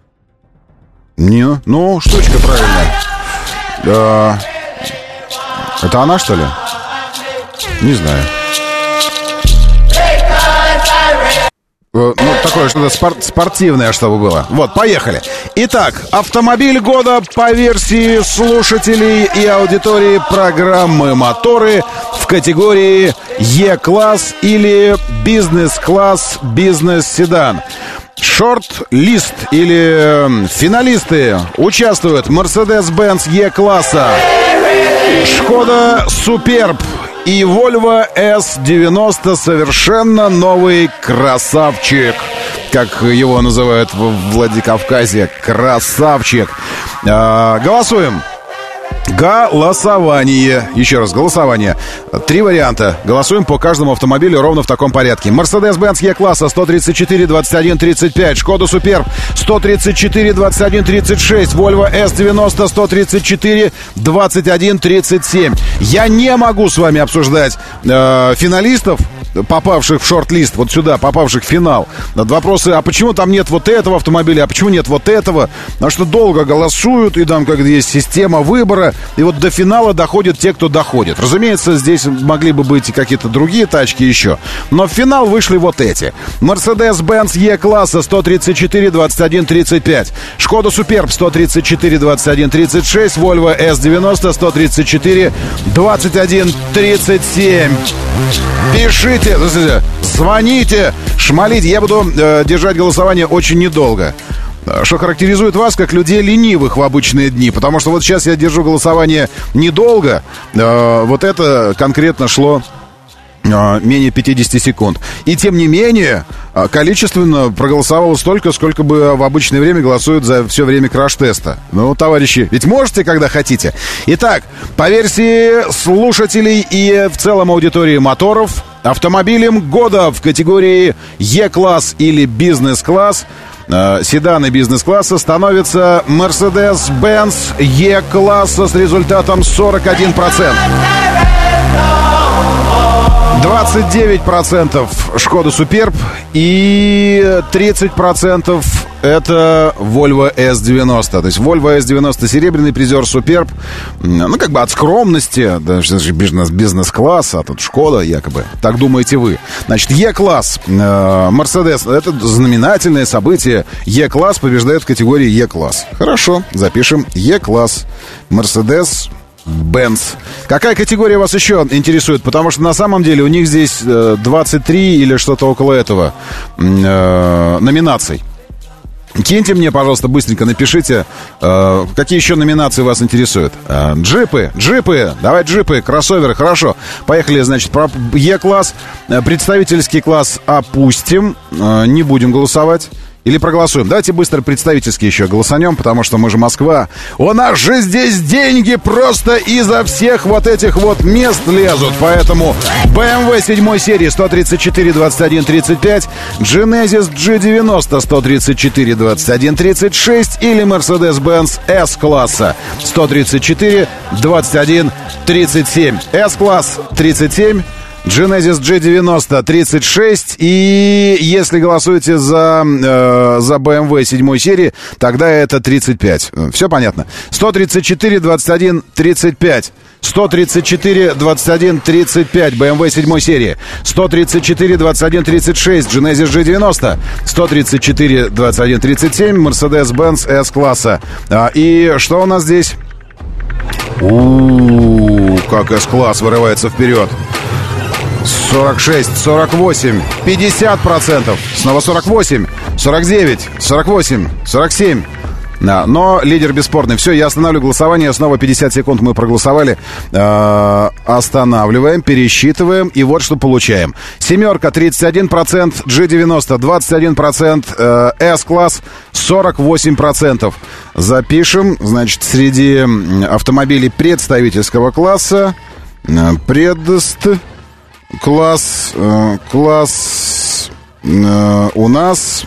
Штучка правильная. Это она, что ли? Не знаю. Такое что-то спортивное, чтобы было. Вот, поехали. Итак, автомобиль года по версии слушателей и аудитории программы «Моторы» в категории Е-класс или бизнес-класс, бизнес-седан. Шорт-лист или финалисты участвуют Mercedes-Benz E-класса, Шкода Superb и Volvo S90, совершенно новый красавчик, как его называют в Владикавказе. Красавчик. Голосуем. Голосование. Еще раз, голосование. 3 варианта. Голосуем по каждому автомобилю ровно в таком порядке. Mercedes-Benz E-класса 134 21 35, Шкода Superb 134 21 36, Volvo S90 134 21 37. Я не могу с вами обсуждать финалистов, попавших в шорт-лист, вот сюда, попавших в финал. Вопросы, а почему там нет вот этого автомобиля, а почему нет вот этого? Потому что долго голосуют, и там как-то есть система выбора, и вот до финала доходят те, кто доходит. Разумеется, здесь могли бы быть и какие-то другие тачки еще, но в финал вышли вот эти. Mercedes-Benz E-класса 134 21 35, Шкода Superb 134 21 36, Volvo S90 134 21 37. Пишите, звоните, шмалите. Я буду держать голосование очень недолго, что характеризует вас как людей ленивых в обычные дни. Потому что вот сейчас я держу голосование недолго. Вот это конкретно шло менее 50 секунд. И тем не менее, количественно проголосовало столько, сколько бы в обычное время голосуют за все время краш-теста. Ну, товарищи, ведь можете, когда хотите. Итак, по версии слушателей и в целом аудитории моторов, автомобилем года в категории Е-класс или бизнес-класс, седаны бизнес-класса, становится Mercedes-Benz E-класса с результатом 41%. 29% Шкода Superb и 30% это Volvo S90. То есть Volvo S90 серебряный призер, Superb, ну, как бы от скромности, да, что же бизнес-класс, а тут Шкода якобы. Так думаете вы. Значит, E-класс, Mercedes, это знаменательное событие. E-класс побеждает в категории E-класс. Хорошо, запишем E-класс. Mercedes Benz. Какая категория вас еще интересует? Потому что на самом деле у них здесь 23 или что-то около этого номинаций. Киньте мне, пожалуйста, быстренько напишите, какие еще номинации вас интересуют. Джипы, давай джипы, кроссоверы, хорошо. Поехали, значит, про Е-класс. Представительский класс опустим, не будем голосовать. Или проголосуем. Давайте быстро представительски еще голосанем, потому что мы же Москва. У нас же здесь деньги просто изо всех вот этих вот мест лезут. Поэтому BMW 7 серии 134 21 35, Genesis G90 134 21 36 или Mercedes-Benz S-класса 134 21 37. S-класс 37, Genesis G90 36. И если голосуете за BMW 7 серии, тогда это 35. Все понятно. 134 21 35. 134 21 35 BMW 7 серии. 134 21 36 Genesis G90. 134 21 37 Mercedes-Benz S-класса. И что у нас здесь? Как S-класс вырывается вперед. 46, 48, 50%. Снова 48, 49, 48, 47. Да, но лидер бесспорный. Все, я останавливаю голосование. Снова 50 секунд мы проголосовали. Останавливаем, пересчитываем. И вот что получаем. Семерка 31%, G90 21%, S-класс 48%. Запишем. Значит, среди автомобилей представительского класса класс у нас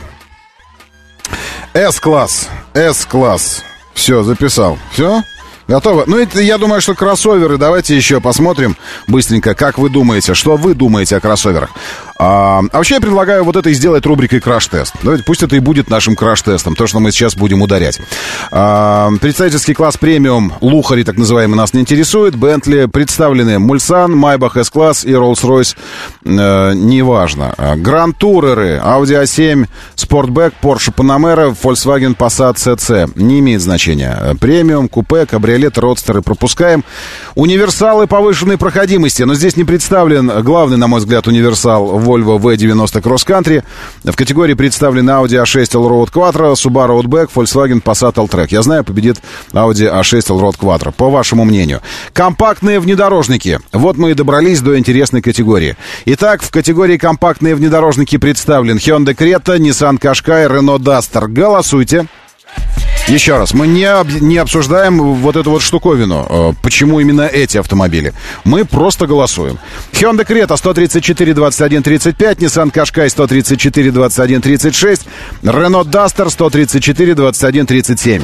S-класс. Все, записал. Все? Готово? Ну, это, я думаю, что кроссоверы. Давайте еще посмотрим быстренько, как вы думаете, что вы думаете о кроссоверах. А вообще я предлагаю вот это и сделать рубрикой «Краш-тест». Давайте, пусть это и будет нашим краш-тестом, то, что мы сейчас будем ударять. Представительский класс премиум, лухари, так называемый, нас не интересует. Бентли представлены Мульсан, Майбах S-класс и Rolls-Royce, неважно. Гранд-туреры, Audi A7, Sportback, Porsche Panamera, Volkswagen Passat CC. Не имеет значения. Премиум, купе, кабриолет, родстеры пропускаем. Универсалы повышенной проходимости, но здесь не представлен главный, на мой взгляд, универсал Volvo V90 Cross Country. В категории представлены Audi A6 Allroad Quattro, Subaru Outback, Volkswagen Passat Alltrack. Я знаю, победит Audi A6 Allroad Quattro, по вашему мнению. Компактные внедорожники. Вот мы и добрались до интересной категории. Итак, в категории компактные внедорожники представлен Hyundai Creta, Nissan Qashqai, Renault Duster. Голосуйте. Еще раз, мы не обсуждаем вот эту вот штуковину, почему именно эти автомобили. Мы просто голосуем. Hyundai Creta 134 21 35, Nissan Qashqai 134 21 36, Renault Duster 134 21 37.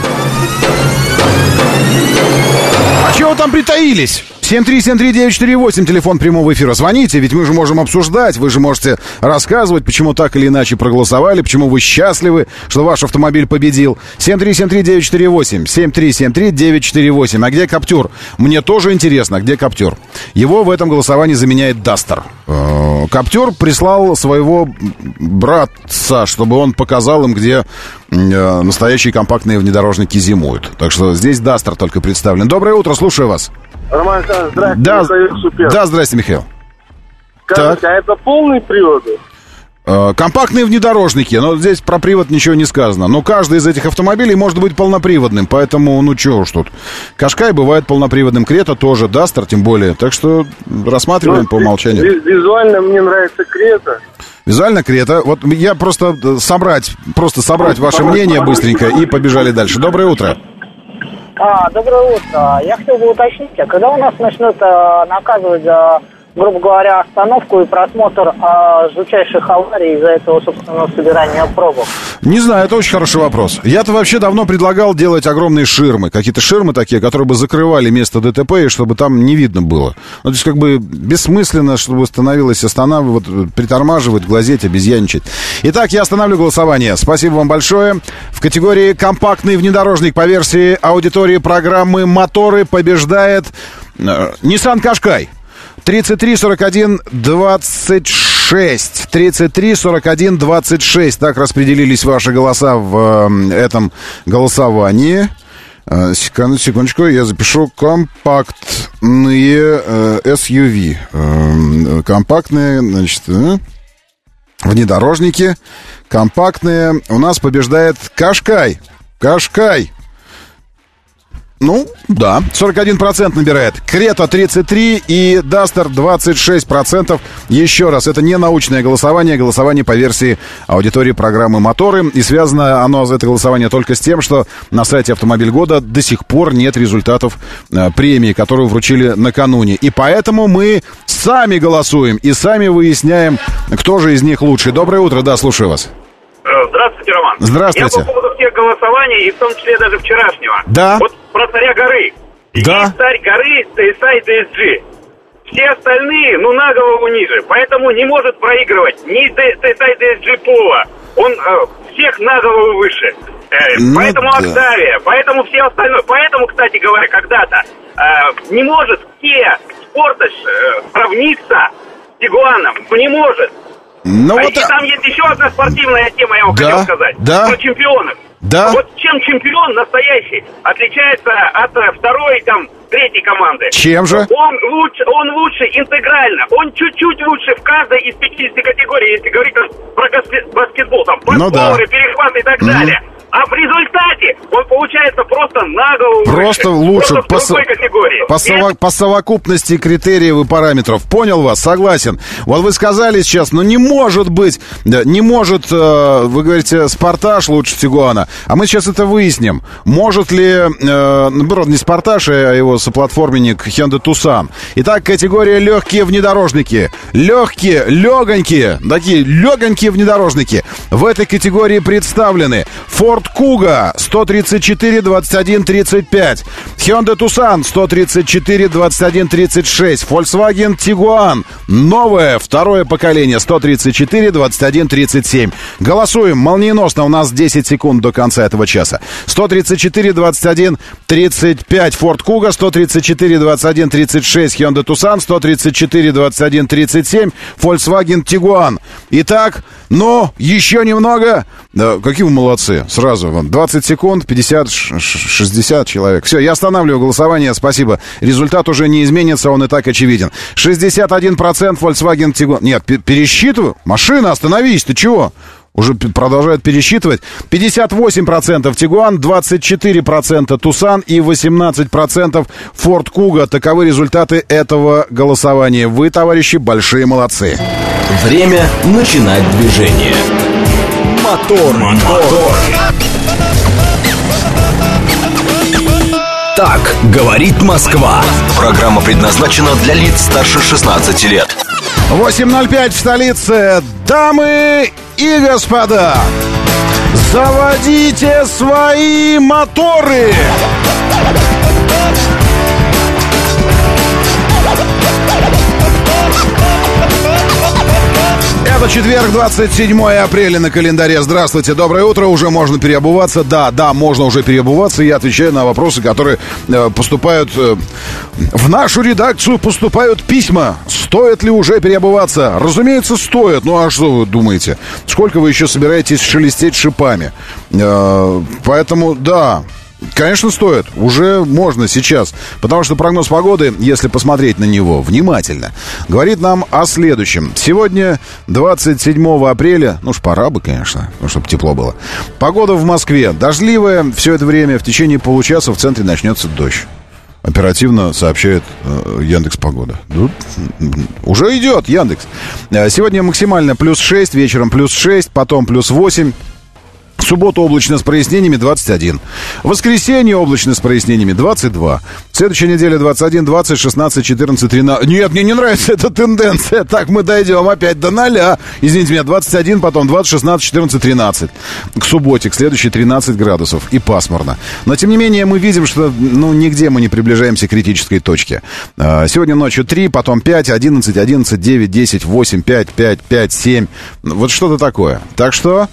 А чего вы там притаились? 7373948, телефон прямого эфира. Звоните, ведь мы же можем обсуждать. Вы же можете рассказывать, почему так или иначе проголосовали, почему вы счастливы, что ваш автомобиль победил. 7373948, 7373948. А где Каптюр? Мне тоже интересно, где Каптюр? Его в этом голосовании заменяет Дастер. Каптюр прислал своего братца, чтобы он показал им, где настоящие компактные внедорожники зимуют. Так что здесь Дастер только представлен. Доброе утро, слушаю вас. Роман Александрович, здравствуйте. Да, Михаил Супер. Да, здрасте, Михаил. Скажите, а это полные приводы? Компактные внедорожники, но здесь про привод ничего не сказано. Но каждый из этих автомобилей может быть полноприводным, поэтому, ну чего уж тут. Кашкай бывает полноприводным, Крета тоже, Дастер тем более. Так что рассматриваем по умолчанию. Визуально мне нравится Крета. Визуально Крета. Вот я просто собрать ваше мнение быстренько и побежали дальше. Доброе утро. Доброе утро. Я хотел бы уточнить, а когда у нас начнут наказывать за, грубо говоря, остановку и просмотр жутчайших аварий из-за этого, собственно, собирания пробок? Не знаю, это очень хороший вопрос. Я-то вообще давно предлагал делать огромные ширмы. Какие-то ширмы такие, которые бы закрывали место ДТП, и чтобы там не видно было. Ну, то есть, как бы бессмысленно, чтобы становилось останавливать, притормаживать, глазеть, обезьяничать. Итак, я останавливаю голосование. Спасибо вам большое. В категории «Компактный внедорожник» по версии аудитории программы «Моторы» побеждает Nissan Qashqai. 33, 41, 26. 33, 41, 26. Так распределились ваши голоса в этом голосовании. Секундочку, я запишу компактные SUV. Компактные, значит, внедорожники. Компактные. У нас побеждает Кашкай. Кашкай. Ну, да, 41% набирает. Крета 33 и Дастер 26%. Еще раз, это не научное голосование, голосование по версии аудитории программы «Моторы». И связано это голосование только с тем, что на сайте «Автомобиль года» до сих пор нет результатов премии, которую вручили накануне. И поэтому мы сами голосуем и сами выясняем, кто же из них лучший. Доброе утро, да, слушаю вас. Здравствуйте, Роман. Здравствуйте. Я по поводу всех голосований, и в том числе даже вчерашнего. Да. Вот про царя горы. Да. Есть царь горы TSI DSG. Все остальные, на голову ниже. Поэтому не может проигрывать ни TSI DSG Polo. Он всех на голову выше. Поэтому Octavia, поэтому все остальное. Поэтому, кстати говоря, когда-то не может Kia Sportage сравниться с Тигуаном. Не может. И там есть еще одна спортивная тема, я вам хотел сказать. Да. Про чемпионов. Да. Вот чем чемпион настоящий отличается от второй, третьей команды? Чем же? Он лучше интегрально. Он чуть-чуть лучше в каждой из 50 категорий, если говорить про баскетбол, футболы, перехваты и так далее. А в результате он получается просто на голову просто лучше. Просто в другой категории. По совокупности критериев и параметров. Понял вас, согласен. Вот вы сказали сейчас, не может быть, не может, вы говорите, Спартаж лучше Тигуана. А мы сейчас это выясним. Может ли, наоборот, не Спартаж, а его соплатформенник Hyundai Tucson. Итак, категория легкие внедорожники. Легонькие, такие легонькие внедорожники. В этой категории представлены Ford Kuga 134 21 35, Hyundai Tucson 134 21 36, Volkswagen Tiguan новое второе поколение 134 21 37. Голосуем молниеносно, у нас 10 секунд до конца этого часа. 134 21 35 Ford Kuga, 134 21 36 Hyundai Tucson, 134 21 37 Volkswagen Tiguan. Итак, еще немного. Да, какие вы молодцы. Сразу вам 20 секунд, 50, 60 человек. Все, я останавливаю голосование, спасибо. Результат уже не изменится, он и так очевиден. 61% Volkswagen Tiguan. Нет, пересчитываю. Машина, остановись, ты чего? Уже продолжают пересчитывать. 58% Tiguan, 24% Tucson и 18% Ford Kuga. Таковы результаты этого голосования. Вы, товарищи, большие молодцы. Время начинать движение. Мотор. Так говорит Москва. Программа предназначена для лиц старше 16 лет. 8:05 в столице. Дамы и господа, заводите свои моторы! Это четверг, 27 апреля на календаре. Здравствуйте, доброе утро. Уже можно переобуваться. Да, можно уже переобуваться. Я отвечаю на вопросы, которые поступают в нашу редакцию. Поступают письма. Стоит ли уже переобуваться? Разумеется, стоит. Ну, а что вы думаете? Сколько вы еще собираетесь шелестеть шипами? Поэтому, да... Конечно, стоит. Уже можно сейчас. Потому что прогноз погоды, если посмотреть на него внимательно, говорит нам о следующем. Сегодня, 27 апреля, пора бы, конечно, чтобы тепло было. Погода в Москве дождливая. Все это время в течение получаса в центре начнется дождь. Оперативно сообщает Яндекс.Погода. Уже идет Яндекс. Сегодня максимально +6, вечером +6, потом +8. В субботу облачно с прояснениями 21. В воскресенье облачно с прояснениями 22. Следующая неделя 21, 20, 16, 14, 13. Нет, мне не нравится эта тенденция. Так мы дойдем опять до 0. Извините меня, 21, потом 20, 16, 14, 13. К субботе, к следующей 13 градусов и пасмурно. Но, тем не менее, мы видим, что нигде мы не приближаемся к критической точке. Сегодня ночью 3, потом 5, 11, 11, 9, 10, 8, 5, 5, 5, 7. Вот что-то такое. Так что...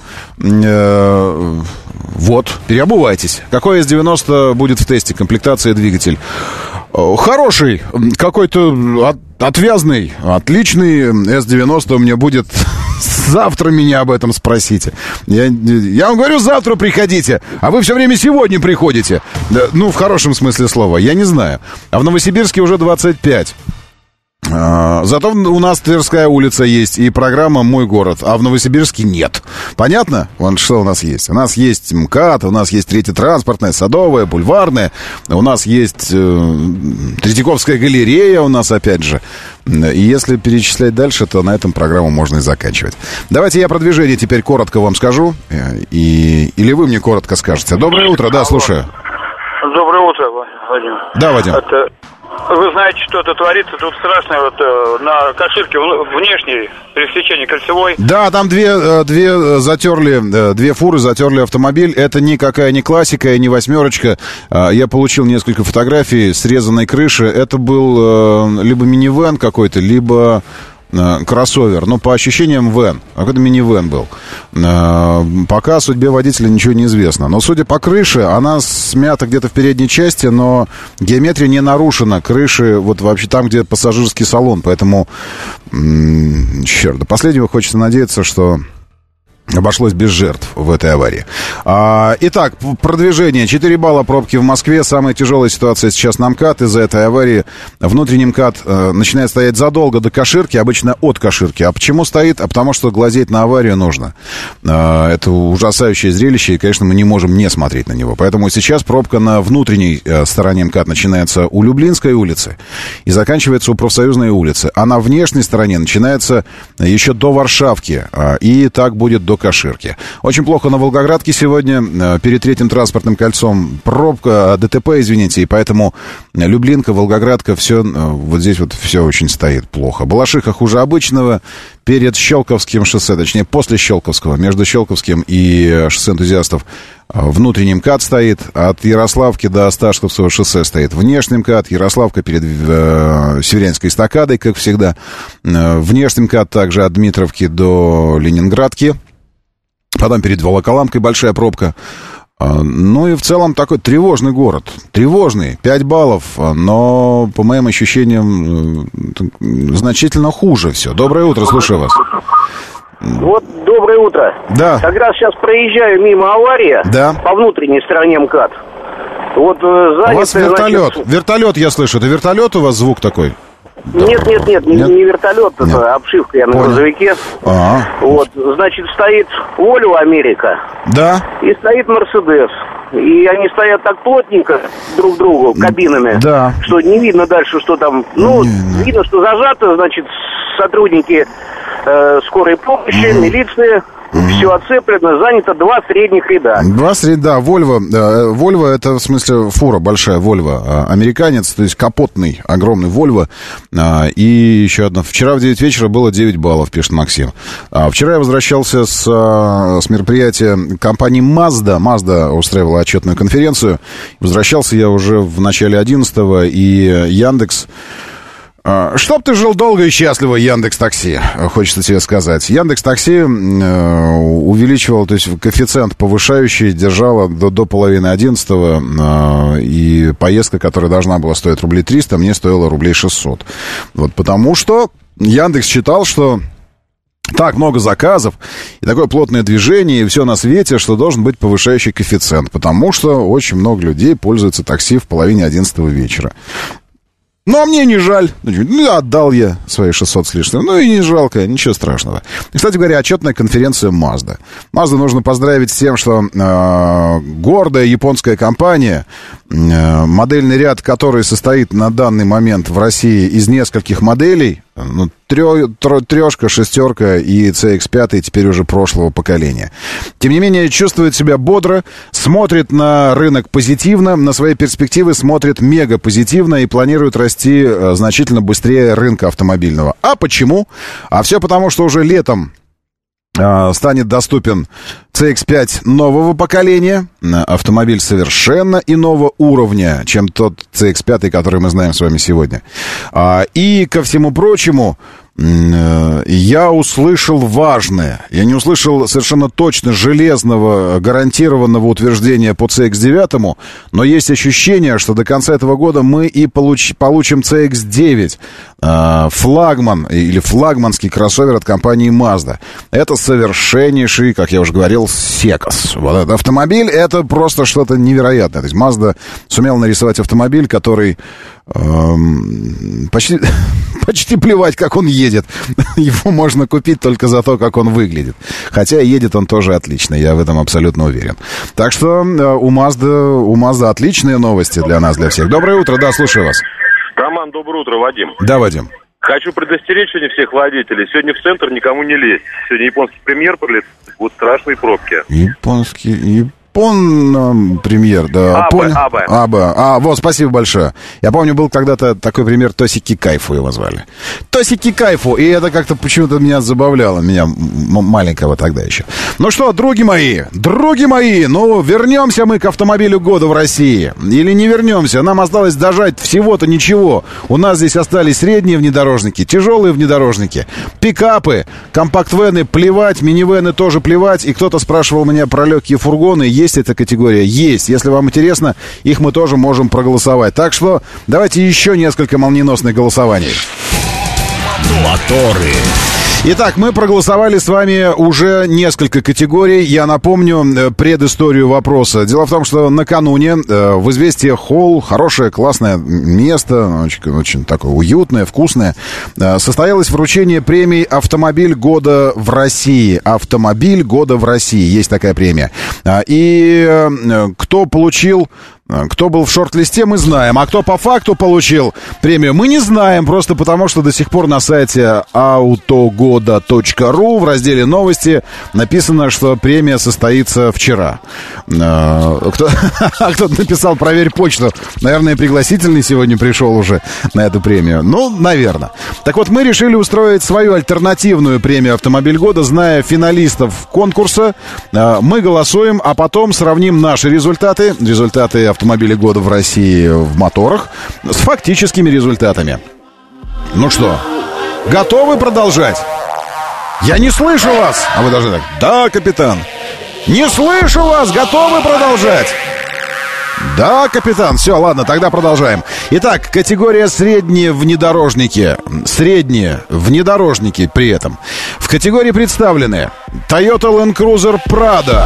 Вот, переобувайтесь. Какой S90 будет в тесте? Комплектация, двигатель. Хороший, какой-то отвязный, отличный S90 у меня будет завтра меня об этом спросите. Я вам говорю, завтра приходите, а вы все время сегодня приходите. Ну, в хорошем смысле слова, я не знаю. А в Новосибирске уже 25. Зато у нас Тверская улица есть и программа «Мой город», а в Новосибирске нет. Понятно? Вон что у нас есть. У нас есть МКАД, у нас есть Третья транспортная, Садовая, Бульварная. У нас есть Третьяковская галерея у нас опять же. И если перечислять дальше, то на этом программу можно и заканчивать. Давайте я про движение теперь коротко вам скажу. Или вы мне коротко скажете. Доброе утро, да, слушаю. Доброе утро, Вадим. Да, Вадим. Вы знаете, что это творится? Тут страшно на Каширке внешней пересечении кольцевой. Да, там две фуры затерли автомобиль. Это никакая не классика, не восьмерочка. Я получил несколько фотографий срезанной крыши. Это был либо минивэн какой-то, либо кроссовер, но по ощущениям вэн. Какой-то минивэн был. Пока о судьбе водителя ничего не известно. Но судя по крыше, она смята где-то в передней части, но геометрия не нарушена. Крыши вот вообще там, где пассажирский салон. Поэтому, черт, до последнего хочется надеяться, что обошлось без жертв в этой аварии. Итак, продвижение. 4 балла пробки в Москве. Самая тяжелая ситуация сейчас на МКАД. Из-за этой аварии внутренний МКАД начинает стоять задолго до Каширки, обычно от Каширки. А почему стоит? А потому что глазеть на аварию нужно. Это ужасающее зрелище, и, конечно, мы не можем не смотреть на него. Поэтому сейчас пробка на внутренней стороне МКАД начинается у Люблинской улицы и заканчивается у Профсоюзной улицы. А на внешней стороне начинается еще до Варшавки. И так будет до Каширки. Очень плохо на Волгоградке сегодня. Перед Третьим транспортным кольцом пробка, ДТП, извините, и поэтому Люблинка, Волгоградка, все, вот здесь вот все очень стоит плохо. Балашиха хуже обычного. Перед Щелковским шоссе, точнее, после Щелковского, между Щелковским и шоссе энтузиастов, внутренний МКАД стоит. От Ярославки до Осташковского шоссе стоит внешний МКАД. Ярославка перед Северянской эстакадой, как всегда. Внешний МКАД также от Дмитровки до Ленинградки. Потом перед Волоколамкой большая пробка. Ну и в целом такой тревожный город. Тревожный, 5 баллов, но, по моим ощущениям, значительно хуже все. Доброе утро, слушаю вас. Вот, доброе утро. Да. Как раз сейчас проезжаю мимо аварии, да, по внутренней стороне МКАД. Вот занято, у вас вертолет. Значит... Вертолет, я слышу. Это вертолет у вас звук такой? Нет, не вертолет, нет. Это обшивка, я на грузовике. Вот, значит, стоит Volvo Америка. Да. И стоит Мерседес. И они стоят так плотненько друг к другу кабинами, да, что не видно дальше, что там. Ну, видно, что зажато, значит, сотрудники скорой помощи, милиции. Все оцеплено, занято 2 средних ряда. 2 среда. Volvo это, в смысле, фура большая, Volvo. Американец, то есть капотный, огромный Volvo. И еще одна. Вчера в 9 вечера было 9 баллов, пишет Максим. Вчера я возвращался с мероприятия компании Mazda. Mazda устраивала отчетную конференцию. Возвращался я уже в начале 11-го, и Яндекс... Чтоб ты жил долго и счастливо, Яндекс.Такси, хочется тебе сказать. Яндекс.Такси увеличивал, то есть коэффициент повышающий, держала до половины 11-го, и поездка, которая должна была стоить рублей 300, мне стоила рублей 600. Вот потому что Яндекс считал, что так много заказов, и такое плотное движение, и все на свете, что должен быть повышающий коэффициент, потому что очень много людей пользуются такси в половине 11-го вечера. Ну, а мне не жаль. Ну, отдал я свои 600 с лишним. Ну, и не жалко, ничего страшного. И, кстати говоря, отчетная конференция Mazda. Mazda нужно поздравить с тем, что гордая японская компания, модельный ряд которой состоит на данный момент в России из нескольких моделей, ну, 3, 6 и CX-5 теперь уже прошлого поколения. Тем не менее, чувствует себя бодро, смотрит на рынок позитивно, на свои перспективы смотрит мега позитивно и планирует расти значительно быстрее рынка автомобильного. А почему? А все потому, что уже летом станет доступен CX-5 нового поколения, автомобиль совершенно иного уровня, чем тот CX-5, который мы знаем с вами сегодня. И, ко всему прочему, я услышал важное. Я не услышал совершенно точно железного, гарантированного утверждения по CX-9, но есть ощущение, что до конца этого года мы и получим CX-9, флагман или флагманский кроссовер от компании Mazda. Это совершеннейший, как я уже говорил, секс. Вот этот автомобиль, это просто что-то невероятное. То есть Mazda сумела нарисовать автомобиль, который почти плевать, как он едет. Его можно купить только за то, как он выглядит. Хотя едет он тоже отлично, я в этом абсолютно уверен. Так что у Mazda отличные новости для нас, для всех. Доброе утро, да, слушаю вас. Роман, доброе утро, Вадим. Да, Вадим. Хочу предостеречь сегодня всех водителей. Сегодня в центр никому не лезть. Сегодня японский премьер пролетает. Будут страшные пробки. Премьер, да. Абе. Вот, спасибо большое. Я помню, был когда-то такой премьер, Тосики Кайфу его звали. Тосики Кайфу, и это как-то почему-то меня забавляло, меня маленького тогда еще. Ну что, други мои, ну, вернемся мы к автомобилю года в России. Или не вернемся, нам осталось дожать всего-то ничего. У нас здесь остались средние внедорожники, тяжелые внедорожники, пикапы, компакт-вены, плевать, минивены тоже плевать. И кто-то спрашивал меня про легкие фургоны. Есть эта категория? Есть. Если вам интересно, их мы тоже можем проголосовать. Так что давайте еще несколько молниеносных голосований. Моторы. Итак, мы проголосовали с вами уже несколько категорий. Я напомню предысторию вопроса. Дело в том, что накануне в «Известия Холл», хорошее, классное место, очень такое уютное, вкусное, состоялось вручение премии «Автомобиль года в России». «Автомобиль года в России». Есть такая премия. И кто получил... Кто был в шорт-листе, мы знаем. А кто по факту получил премию, мы не знаем. Просто потому, что до сих пор на сайте autogoda.ru в разделе «Новости» написано, что премия состоится вчера. Кто-то написал «Проверь почту». Наверное, пригласительный сегодня пришел уже на эту премию. Ну, наверное. Так вот, мы решили устроить свою альтернативную премию «Автомобиль года», зная финалистов конкурса. Мы голосуем, а потом сравним наши результаты автомобиля года в России в моторах с фактическими результатами. Ну что, готовы продолжать? Я не слышу вас! А вы должны так: да, капитан. Не слышу вас! Готовы продолжать? Да, капитан. Все, ладно, тогда продолжаем. Итак, категория средние внедорожники. Средние внедорожники при этом. В категории представлены Toyota Land Cruiser Prado,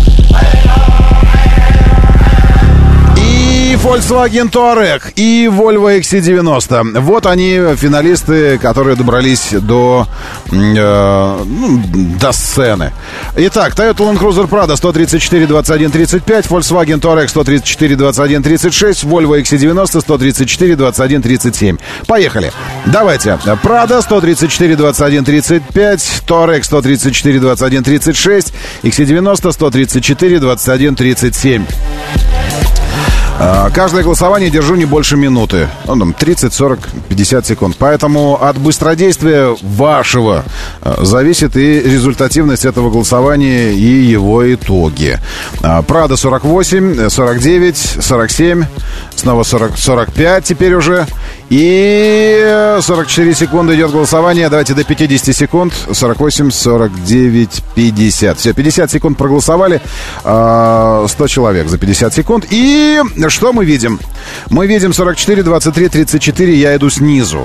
Volkswagen Touareg и Volvo XC90. Вот они, финалисты, которые добрались до сцены. Итак, Toyota Land Cruiser Prado 134 21 35, Volkswagen Touareg 134 21 36, Volvo XC90 134 21 37. Поехали. Давайте. Prado 134 21 35, Touareg 134 21 36, XC90 134 21 37. Каждое голосование держу не больше минуты. 30, 40, 50 секунд. Поэтому от быстродействия вашего зависит и результативность этого голосования, и его итоги. Prado 48, 49, 47, снова 40, 45 теперь уже. И 44 секунды идет голосование. Давайте до 50 секунд. 48, 49, 50. Все, 50 секунд проголосовали. 100 человек за 50 секунд. И что мы видим? Мы видим 44, 23, 34. Я иду снизу.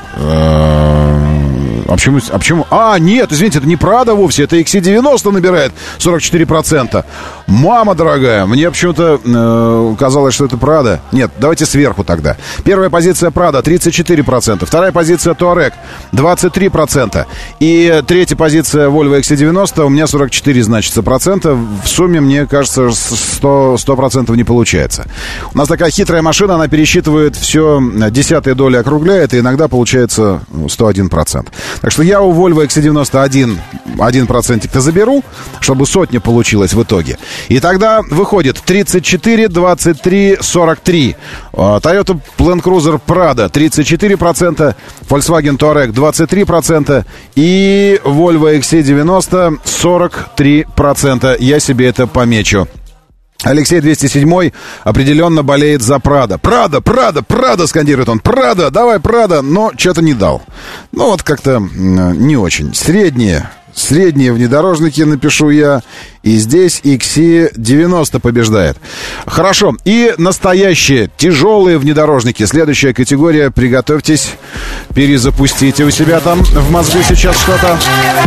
А почему? Нет, извините, это не Prado вовсе, это XC90 набирает 44%. Мама дорогая, мне почему-то казалось, что это Prado. Нет, давайте сверху тогда. Первая позиция Prado 34%, вторая позиция Touareg 23%. И третья позиция Volvo XC90 у меня 44, значится, процента. В сумме, мне кажется, 100% не получается. У нас такая хитрая машина, она пересчитывает все десятые доли, округляет, и иногда получается 101%. Так что я у Volvo XC90 один процентик-то заберу, чтобы сотня получилась в итоге. И тогда выходит 34, 23, 43. Toyota Land Cruiser Prado 34%, Volkswagen Touareg 23% и Volvo XC90 43%. Я себе это помечу. Алексей 207 определенно болеет за Прадо. Прадо, скандирует он. Прадо, давай Прадо, но что-то не дал. Ну, вот как-то не очень. Средние внедорожники напишу я. И здесь XC90 побеждает. Хорошо. И настоящие тяжелые внедорожники. Следующая категория. Приготовьтесь. Перезапустите у себя там в мозгу сейчас что-то.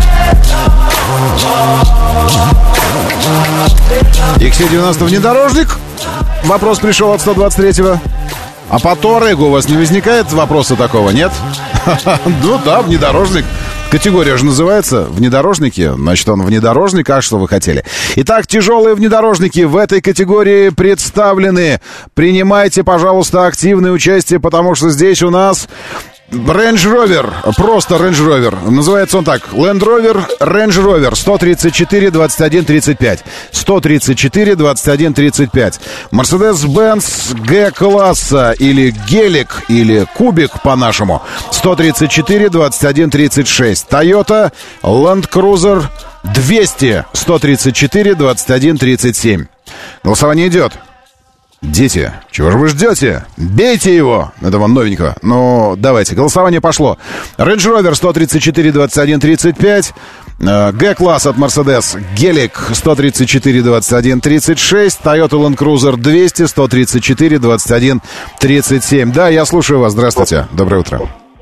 XC90 внедорожник. Вопрос пришел от 123-го. А по Туарегу у вас не возникает вопроса такого, нет? Ну да, внедорожник. Категория же называется внедорожники. Значит, он внедорожник, а что вы хотели? Итак, тяжелые внедорожники в этой категории представлены. Принимайте, пожалуйста, активное участие, потому что здесь у нас Range Rover, просто Range Rover. Называется он так: Land Rover, Range Rover 134 21 35. 134 21 35. Mercedes-Benz G-класса или Гелик, или Кубик по-нашему 134 21 36. Toyota Land Cruiser 200 134 21 37. Голосование идет. Дети, чего же вы ждете? Бейте его! Это вам новенького. Ну, давайте, голосование пошло. Range Rover 134 21 35. G-класс от Mercedes Гелик 134 21 36. Toyota Land Cruiser 200 134 21 37. Да, я слушаю вас. Здравствуйте. Доброе утро.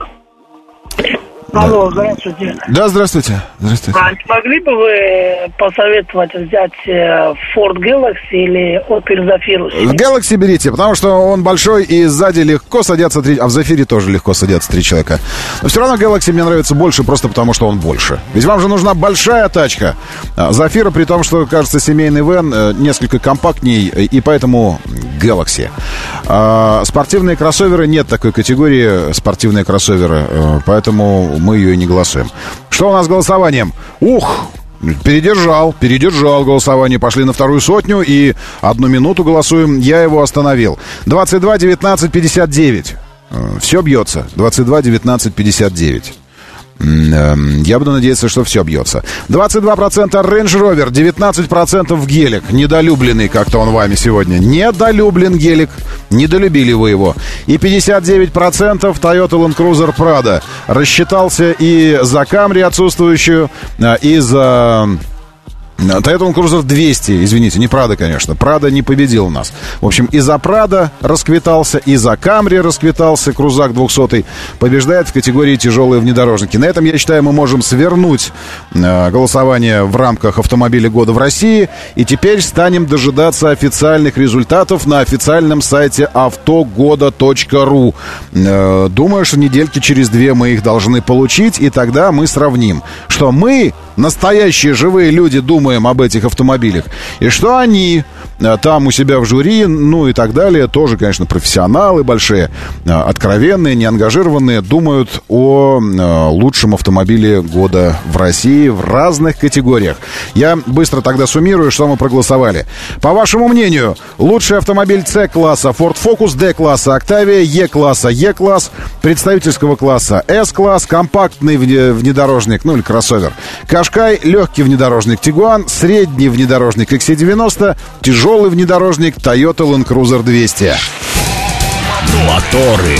Алло, здравствуйте. Да, здравствуйте. Здравствуйте. А не могли бы вы посоветовать взять Ford Galaxy или Opel Zafira? В Galaxy берите, потому что он большой и сзади легко садятся 3... А в Zafira тоже легко садятся 3 человека. Но все равно Galaxy мне нравится больше, просто потому что он больше. Ведь вам же нужна большая тачка. Zafira, при том, что, кажется, семейный вэн, несколько компактней, и поэтому Galaxy. Спортивные кроссоверы, нет такой категории спортивные кроссоверы, поэтому мы ее и не голосуем. Что у нас с голосованием? Ух! Передержал голосование. Пошли на вторую сотню и 1 минуту голосуем. Я его остановил. 22, 19, 59. Все бьется. 22, 19, 59. Я буду надеяться, что все бьется. 22% Range Rover, 19% Гелик. Недолюбленный как-то он вами сегодня. Недолюблен Гелик. Недолюбили вы его. И 59% Toyota Land Cruiser Prado. Рассчитался и за Camry отсутствующую, и за Toyota Land Cruiser 200, извините, не Prado, конечно. Prado не победил нас. В общем, и за Prado расквитался, и за Camry расквитался. Крузак 200 побеждает в категории тяжелые внедорожники. На этом, я считаю, мы можем свернуть голосование в рамках автомобиля года в России. И теперь станем дожидаться официальных результатов на официальном сайте автогода.ру. Думаю, что недельки через 2 мы их должны получить. И тогда мы сравним, что мы, настоящие живые люди, думаем об этих автомобилях, и что они там у себя в жюри, ну и так далее, тоже, конечно, профессионалы большие, откровенные, неангажированные, думают о лучшем автомобиле года в России в разных категориях. Я быстро тогда суммирую, что мы проголосовали. По вашему мнению, лучший автомобиль C-класса Ford Focus, D-класса Octavia, E-класса E-класс, представительского класса S-класс, компактный внедорожник, ну или кроссовер Qashqai, легкий внедорожник Tiguan, средний внедорожник XC90, тяжелый внедорожник Toyota Land Cruiser 200. Моторы.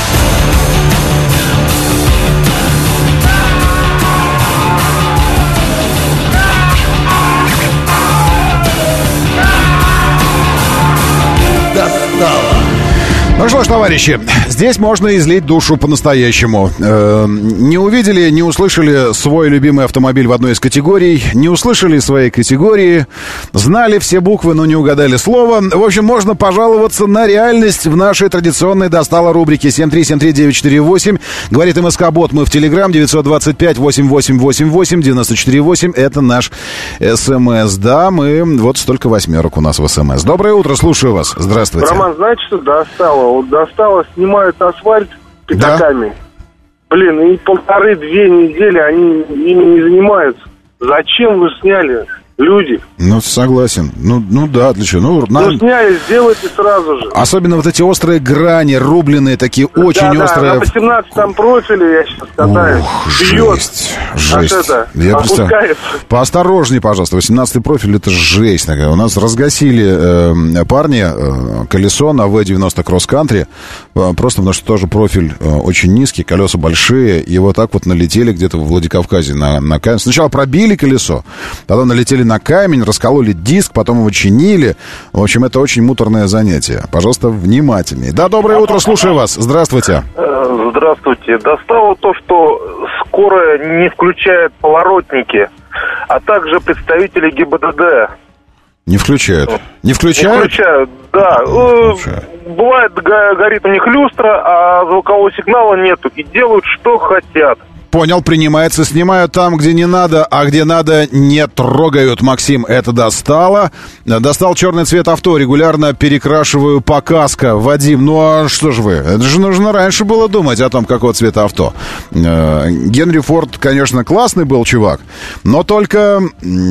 Ну что ж, товарищи, здесь можно излить душу по-настоящему. Не увидели, не услышали свой любимый автомобиль в одной из категорий, не услышали своей категории, знали все буквы, но не угадали слово. В общем, можно пожаловаться на реальность в нашей традиционной достала рубрике 7373948. Говорит МСК-бот, мы в Телеграм, 925-8888-948. Это наш СМС. Да, мы вот столько 8 у нас в СМС. Доброе утро, слушаю вас. Здравствуйте. Роман, знаете, что достало? Вот достало, снимают асфальт пятаками. Да. Блин, и 1,5-2 недели они ими не занимаются. Зачем вы сняли, люди? Ну, согласен. Ну да, для чего? Ну, сняли, сделайте сразу же. Особенно вот эти острые грани, рубленые, такие очень острые. На 18-м профиле я сейчас катаюсь. Жесть. Я представляю. Поосторожнее, пожалуйста. 18-й профиль — это жесть такая. У нас разгасили парни колесо на V90 Cross Country, просто потому что тоже профиль очень низкий, колеса большие, и вот так вот налетели где-то в Владикавказе на камень. Сначала пробили колесо, потом налетели на камень, раскололи диск, потом его чинили. В общем, это очень муторное занятие. Пожалуйста, внимательнее. Да, доброе утро, слушаю вас. Здравствуйте. Здравствуйте. Достало то, что скорая не включает поворотники, а также представители ГИБДД. Не включают. Не включают? Не включают, да. Бывает, горит у них люстра, а звукового сигнала нету. И делают, что хотят. Понял, принимается, снимают там, где не надо, а где надо, не трогают. Максим, это достало. Достал черный цвет авто, регулярно перекрашиваю по каско. Вадим, ну а что же вы? Это же нужно раньше было думать о том, какого цвета авто. Генри Форд, конечно, классный был чувак, но только...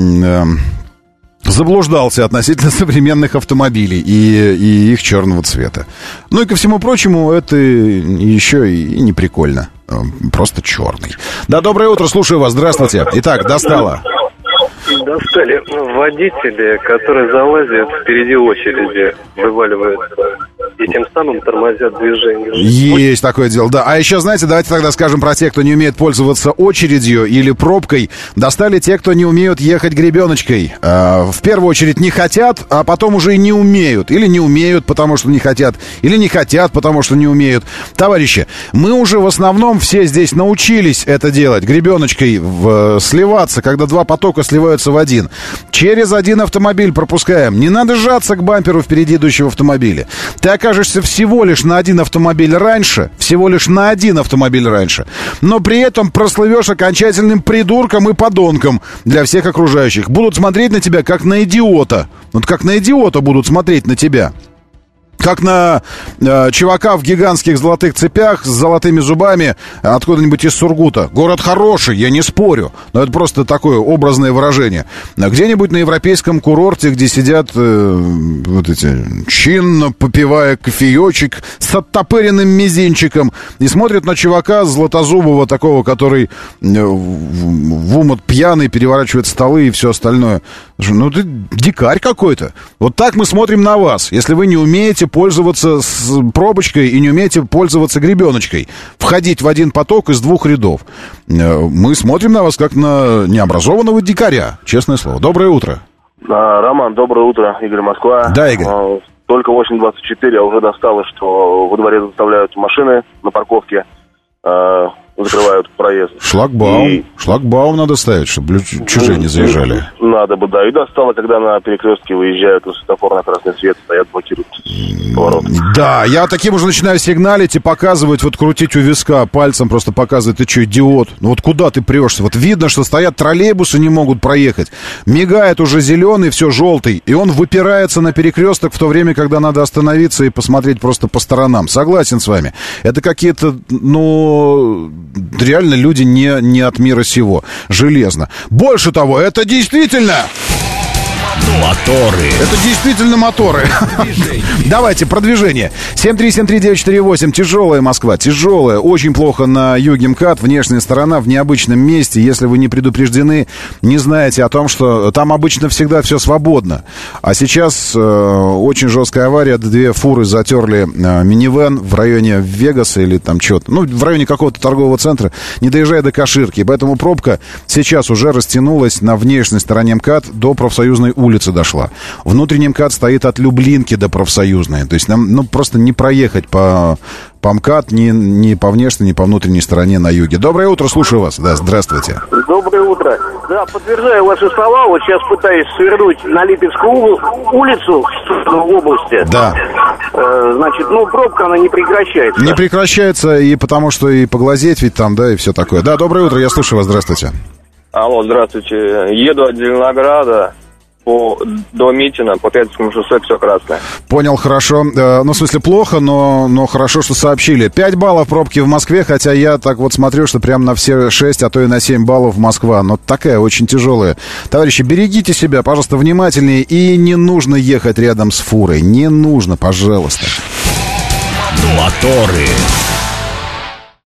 заблуждался относительно современных автомобилей и их черного цвета. Ну и ко всему прочему, это еще и не прикольно. Просто черный. Да, доброе утро, слушаю вас, здравствуйте. Итак, достало. Достали водители, которые залазят впереди очереди, вываливаются и тем самым тормозят движение. Есть такое дело, да. А еще, знаете, давайте тогда скажем про тех, кто не умеет пользоваться очередью или пробкой. Достали те, кто не умеют ехать гребеночкой. В первую очередь не хотят, а потом уже и не умеют. Или не умеют, потому что не хотят. Или не хотят, потому что не умеют. Товарищи, мы уже в основном все здесь научились это делать. Гребеночкой сливаться, когда два потока сливаются в один. Через один автомобиль пропускаем. Не надо сжаться к бамперу впереди идущего автомобиля. Ты окажешься всего лишь на один автомобиль раньше, но при этом прослывешь окончательным придурком и подонком для всех окружающих. Будут смотреть на тебя как на идиота. Вот как на идиота будут смотреть на тебя. Как на чувака в гигантских золотых цепях с золотыми зубами откуда-нибудь из Сургута. Город хороший, я не спорю, но это просто такое образное выражение. Где-нибудь на европейском курорте, где сидят вот эти чинно попивая кофеечек с оттопыренным мизинчиком и смотрят на чувака златозубого такого, который в умот пьяный, переворачивает столы и все остальное. Ну ты дикарь какой-то. Вот так мы смотрим на вас, если вы не умеете пользоваться с пробочкой и не умеете пользоваться гребеночкой, входить в один поток из двух рядов. Мы смотрим на вас как на необразованного дикаря, честное слово. Доброе утро. Роман, доброе утро, Игорь, Москва. Да, Игорь. Только 8:24, а уже достало, что во дворе заставляют машины на парковке, закрывают проезд. Шлагбаум надо ставить, чтобы чужие не заезжали. Надо бы, да. И достало, когда на перекрестке выезжают, на светофор на красный свет стоят, блокируют поворот. Да, я таким уже начинаю сигналить и показывать, вот крутить у виска пальцем, просто показывать, ты что, идиот? Ну вот куда ты прешься? Вот видно, что стоят троллейбусы, не могут проехать. Мигает уже зеленый, все желтый, и он выпирается на перекресток в то время, когда надо остановиться и посмотреть просто по сторонам. Согласен с вами. Это какие-то, реально люди не от мира сего. Железно. Больше того, это действительно... Моторы. Это действительно моторы. Давайте, продвижение. 7373948. Тяжелая Москва, тяжелая. Очень плохо на юге МКАД. Внешняя сторона в необычном месте. Если вы не предупреждены, не знаете о том, что там обычно всегда все свободно. А сейчас очень жесткая авария. Две фуры затерли минивэн в районе Вегаса или там что-то. В районе какого-то торгового центра, не доезжая до Каширки. Поэтому пробка сейчас уже растянулась на внешней стороне МКАД до Профсоюзной улицы дошла. Внутренний МКАД стоит от Люблинки до Профсоюзной. То есть нам просто не проехать по МКАД ни по внешней, ни по внутренней стороне на юге. Доброе утро, слушаю вас. Да, здравствуйте. Доброе утро. Да, подтверждаю ваши слова. Вот сейчас пытаюсь свернуть на Липецкую улицу в области. Да. Значит, пробка, она не прекращается. Не прекращается, и потому что и поглазеть ведь там, да, и все такое. Да, доброе утро, я слушаю вас, здравствуйте. Алло, здравствуйте. Еду от Зеленограда до Митина по Пятницкому шоссе все красное. Понял, хорошо. Ну, в смысле, плохо, но хорошо, что сообщили. 5 баллов пробки в Москве, хотя я так вот смотрю, что прям на все 6, а то и на 7 баллов Москва. Но такая очень тяжелая. Товарищи, берегите себя, пожалуйста, внимательнее. И не нужно ехать рядом с фурой. Не нужно, пожалуйста. Моторы.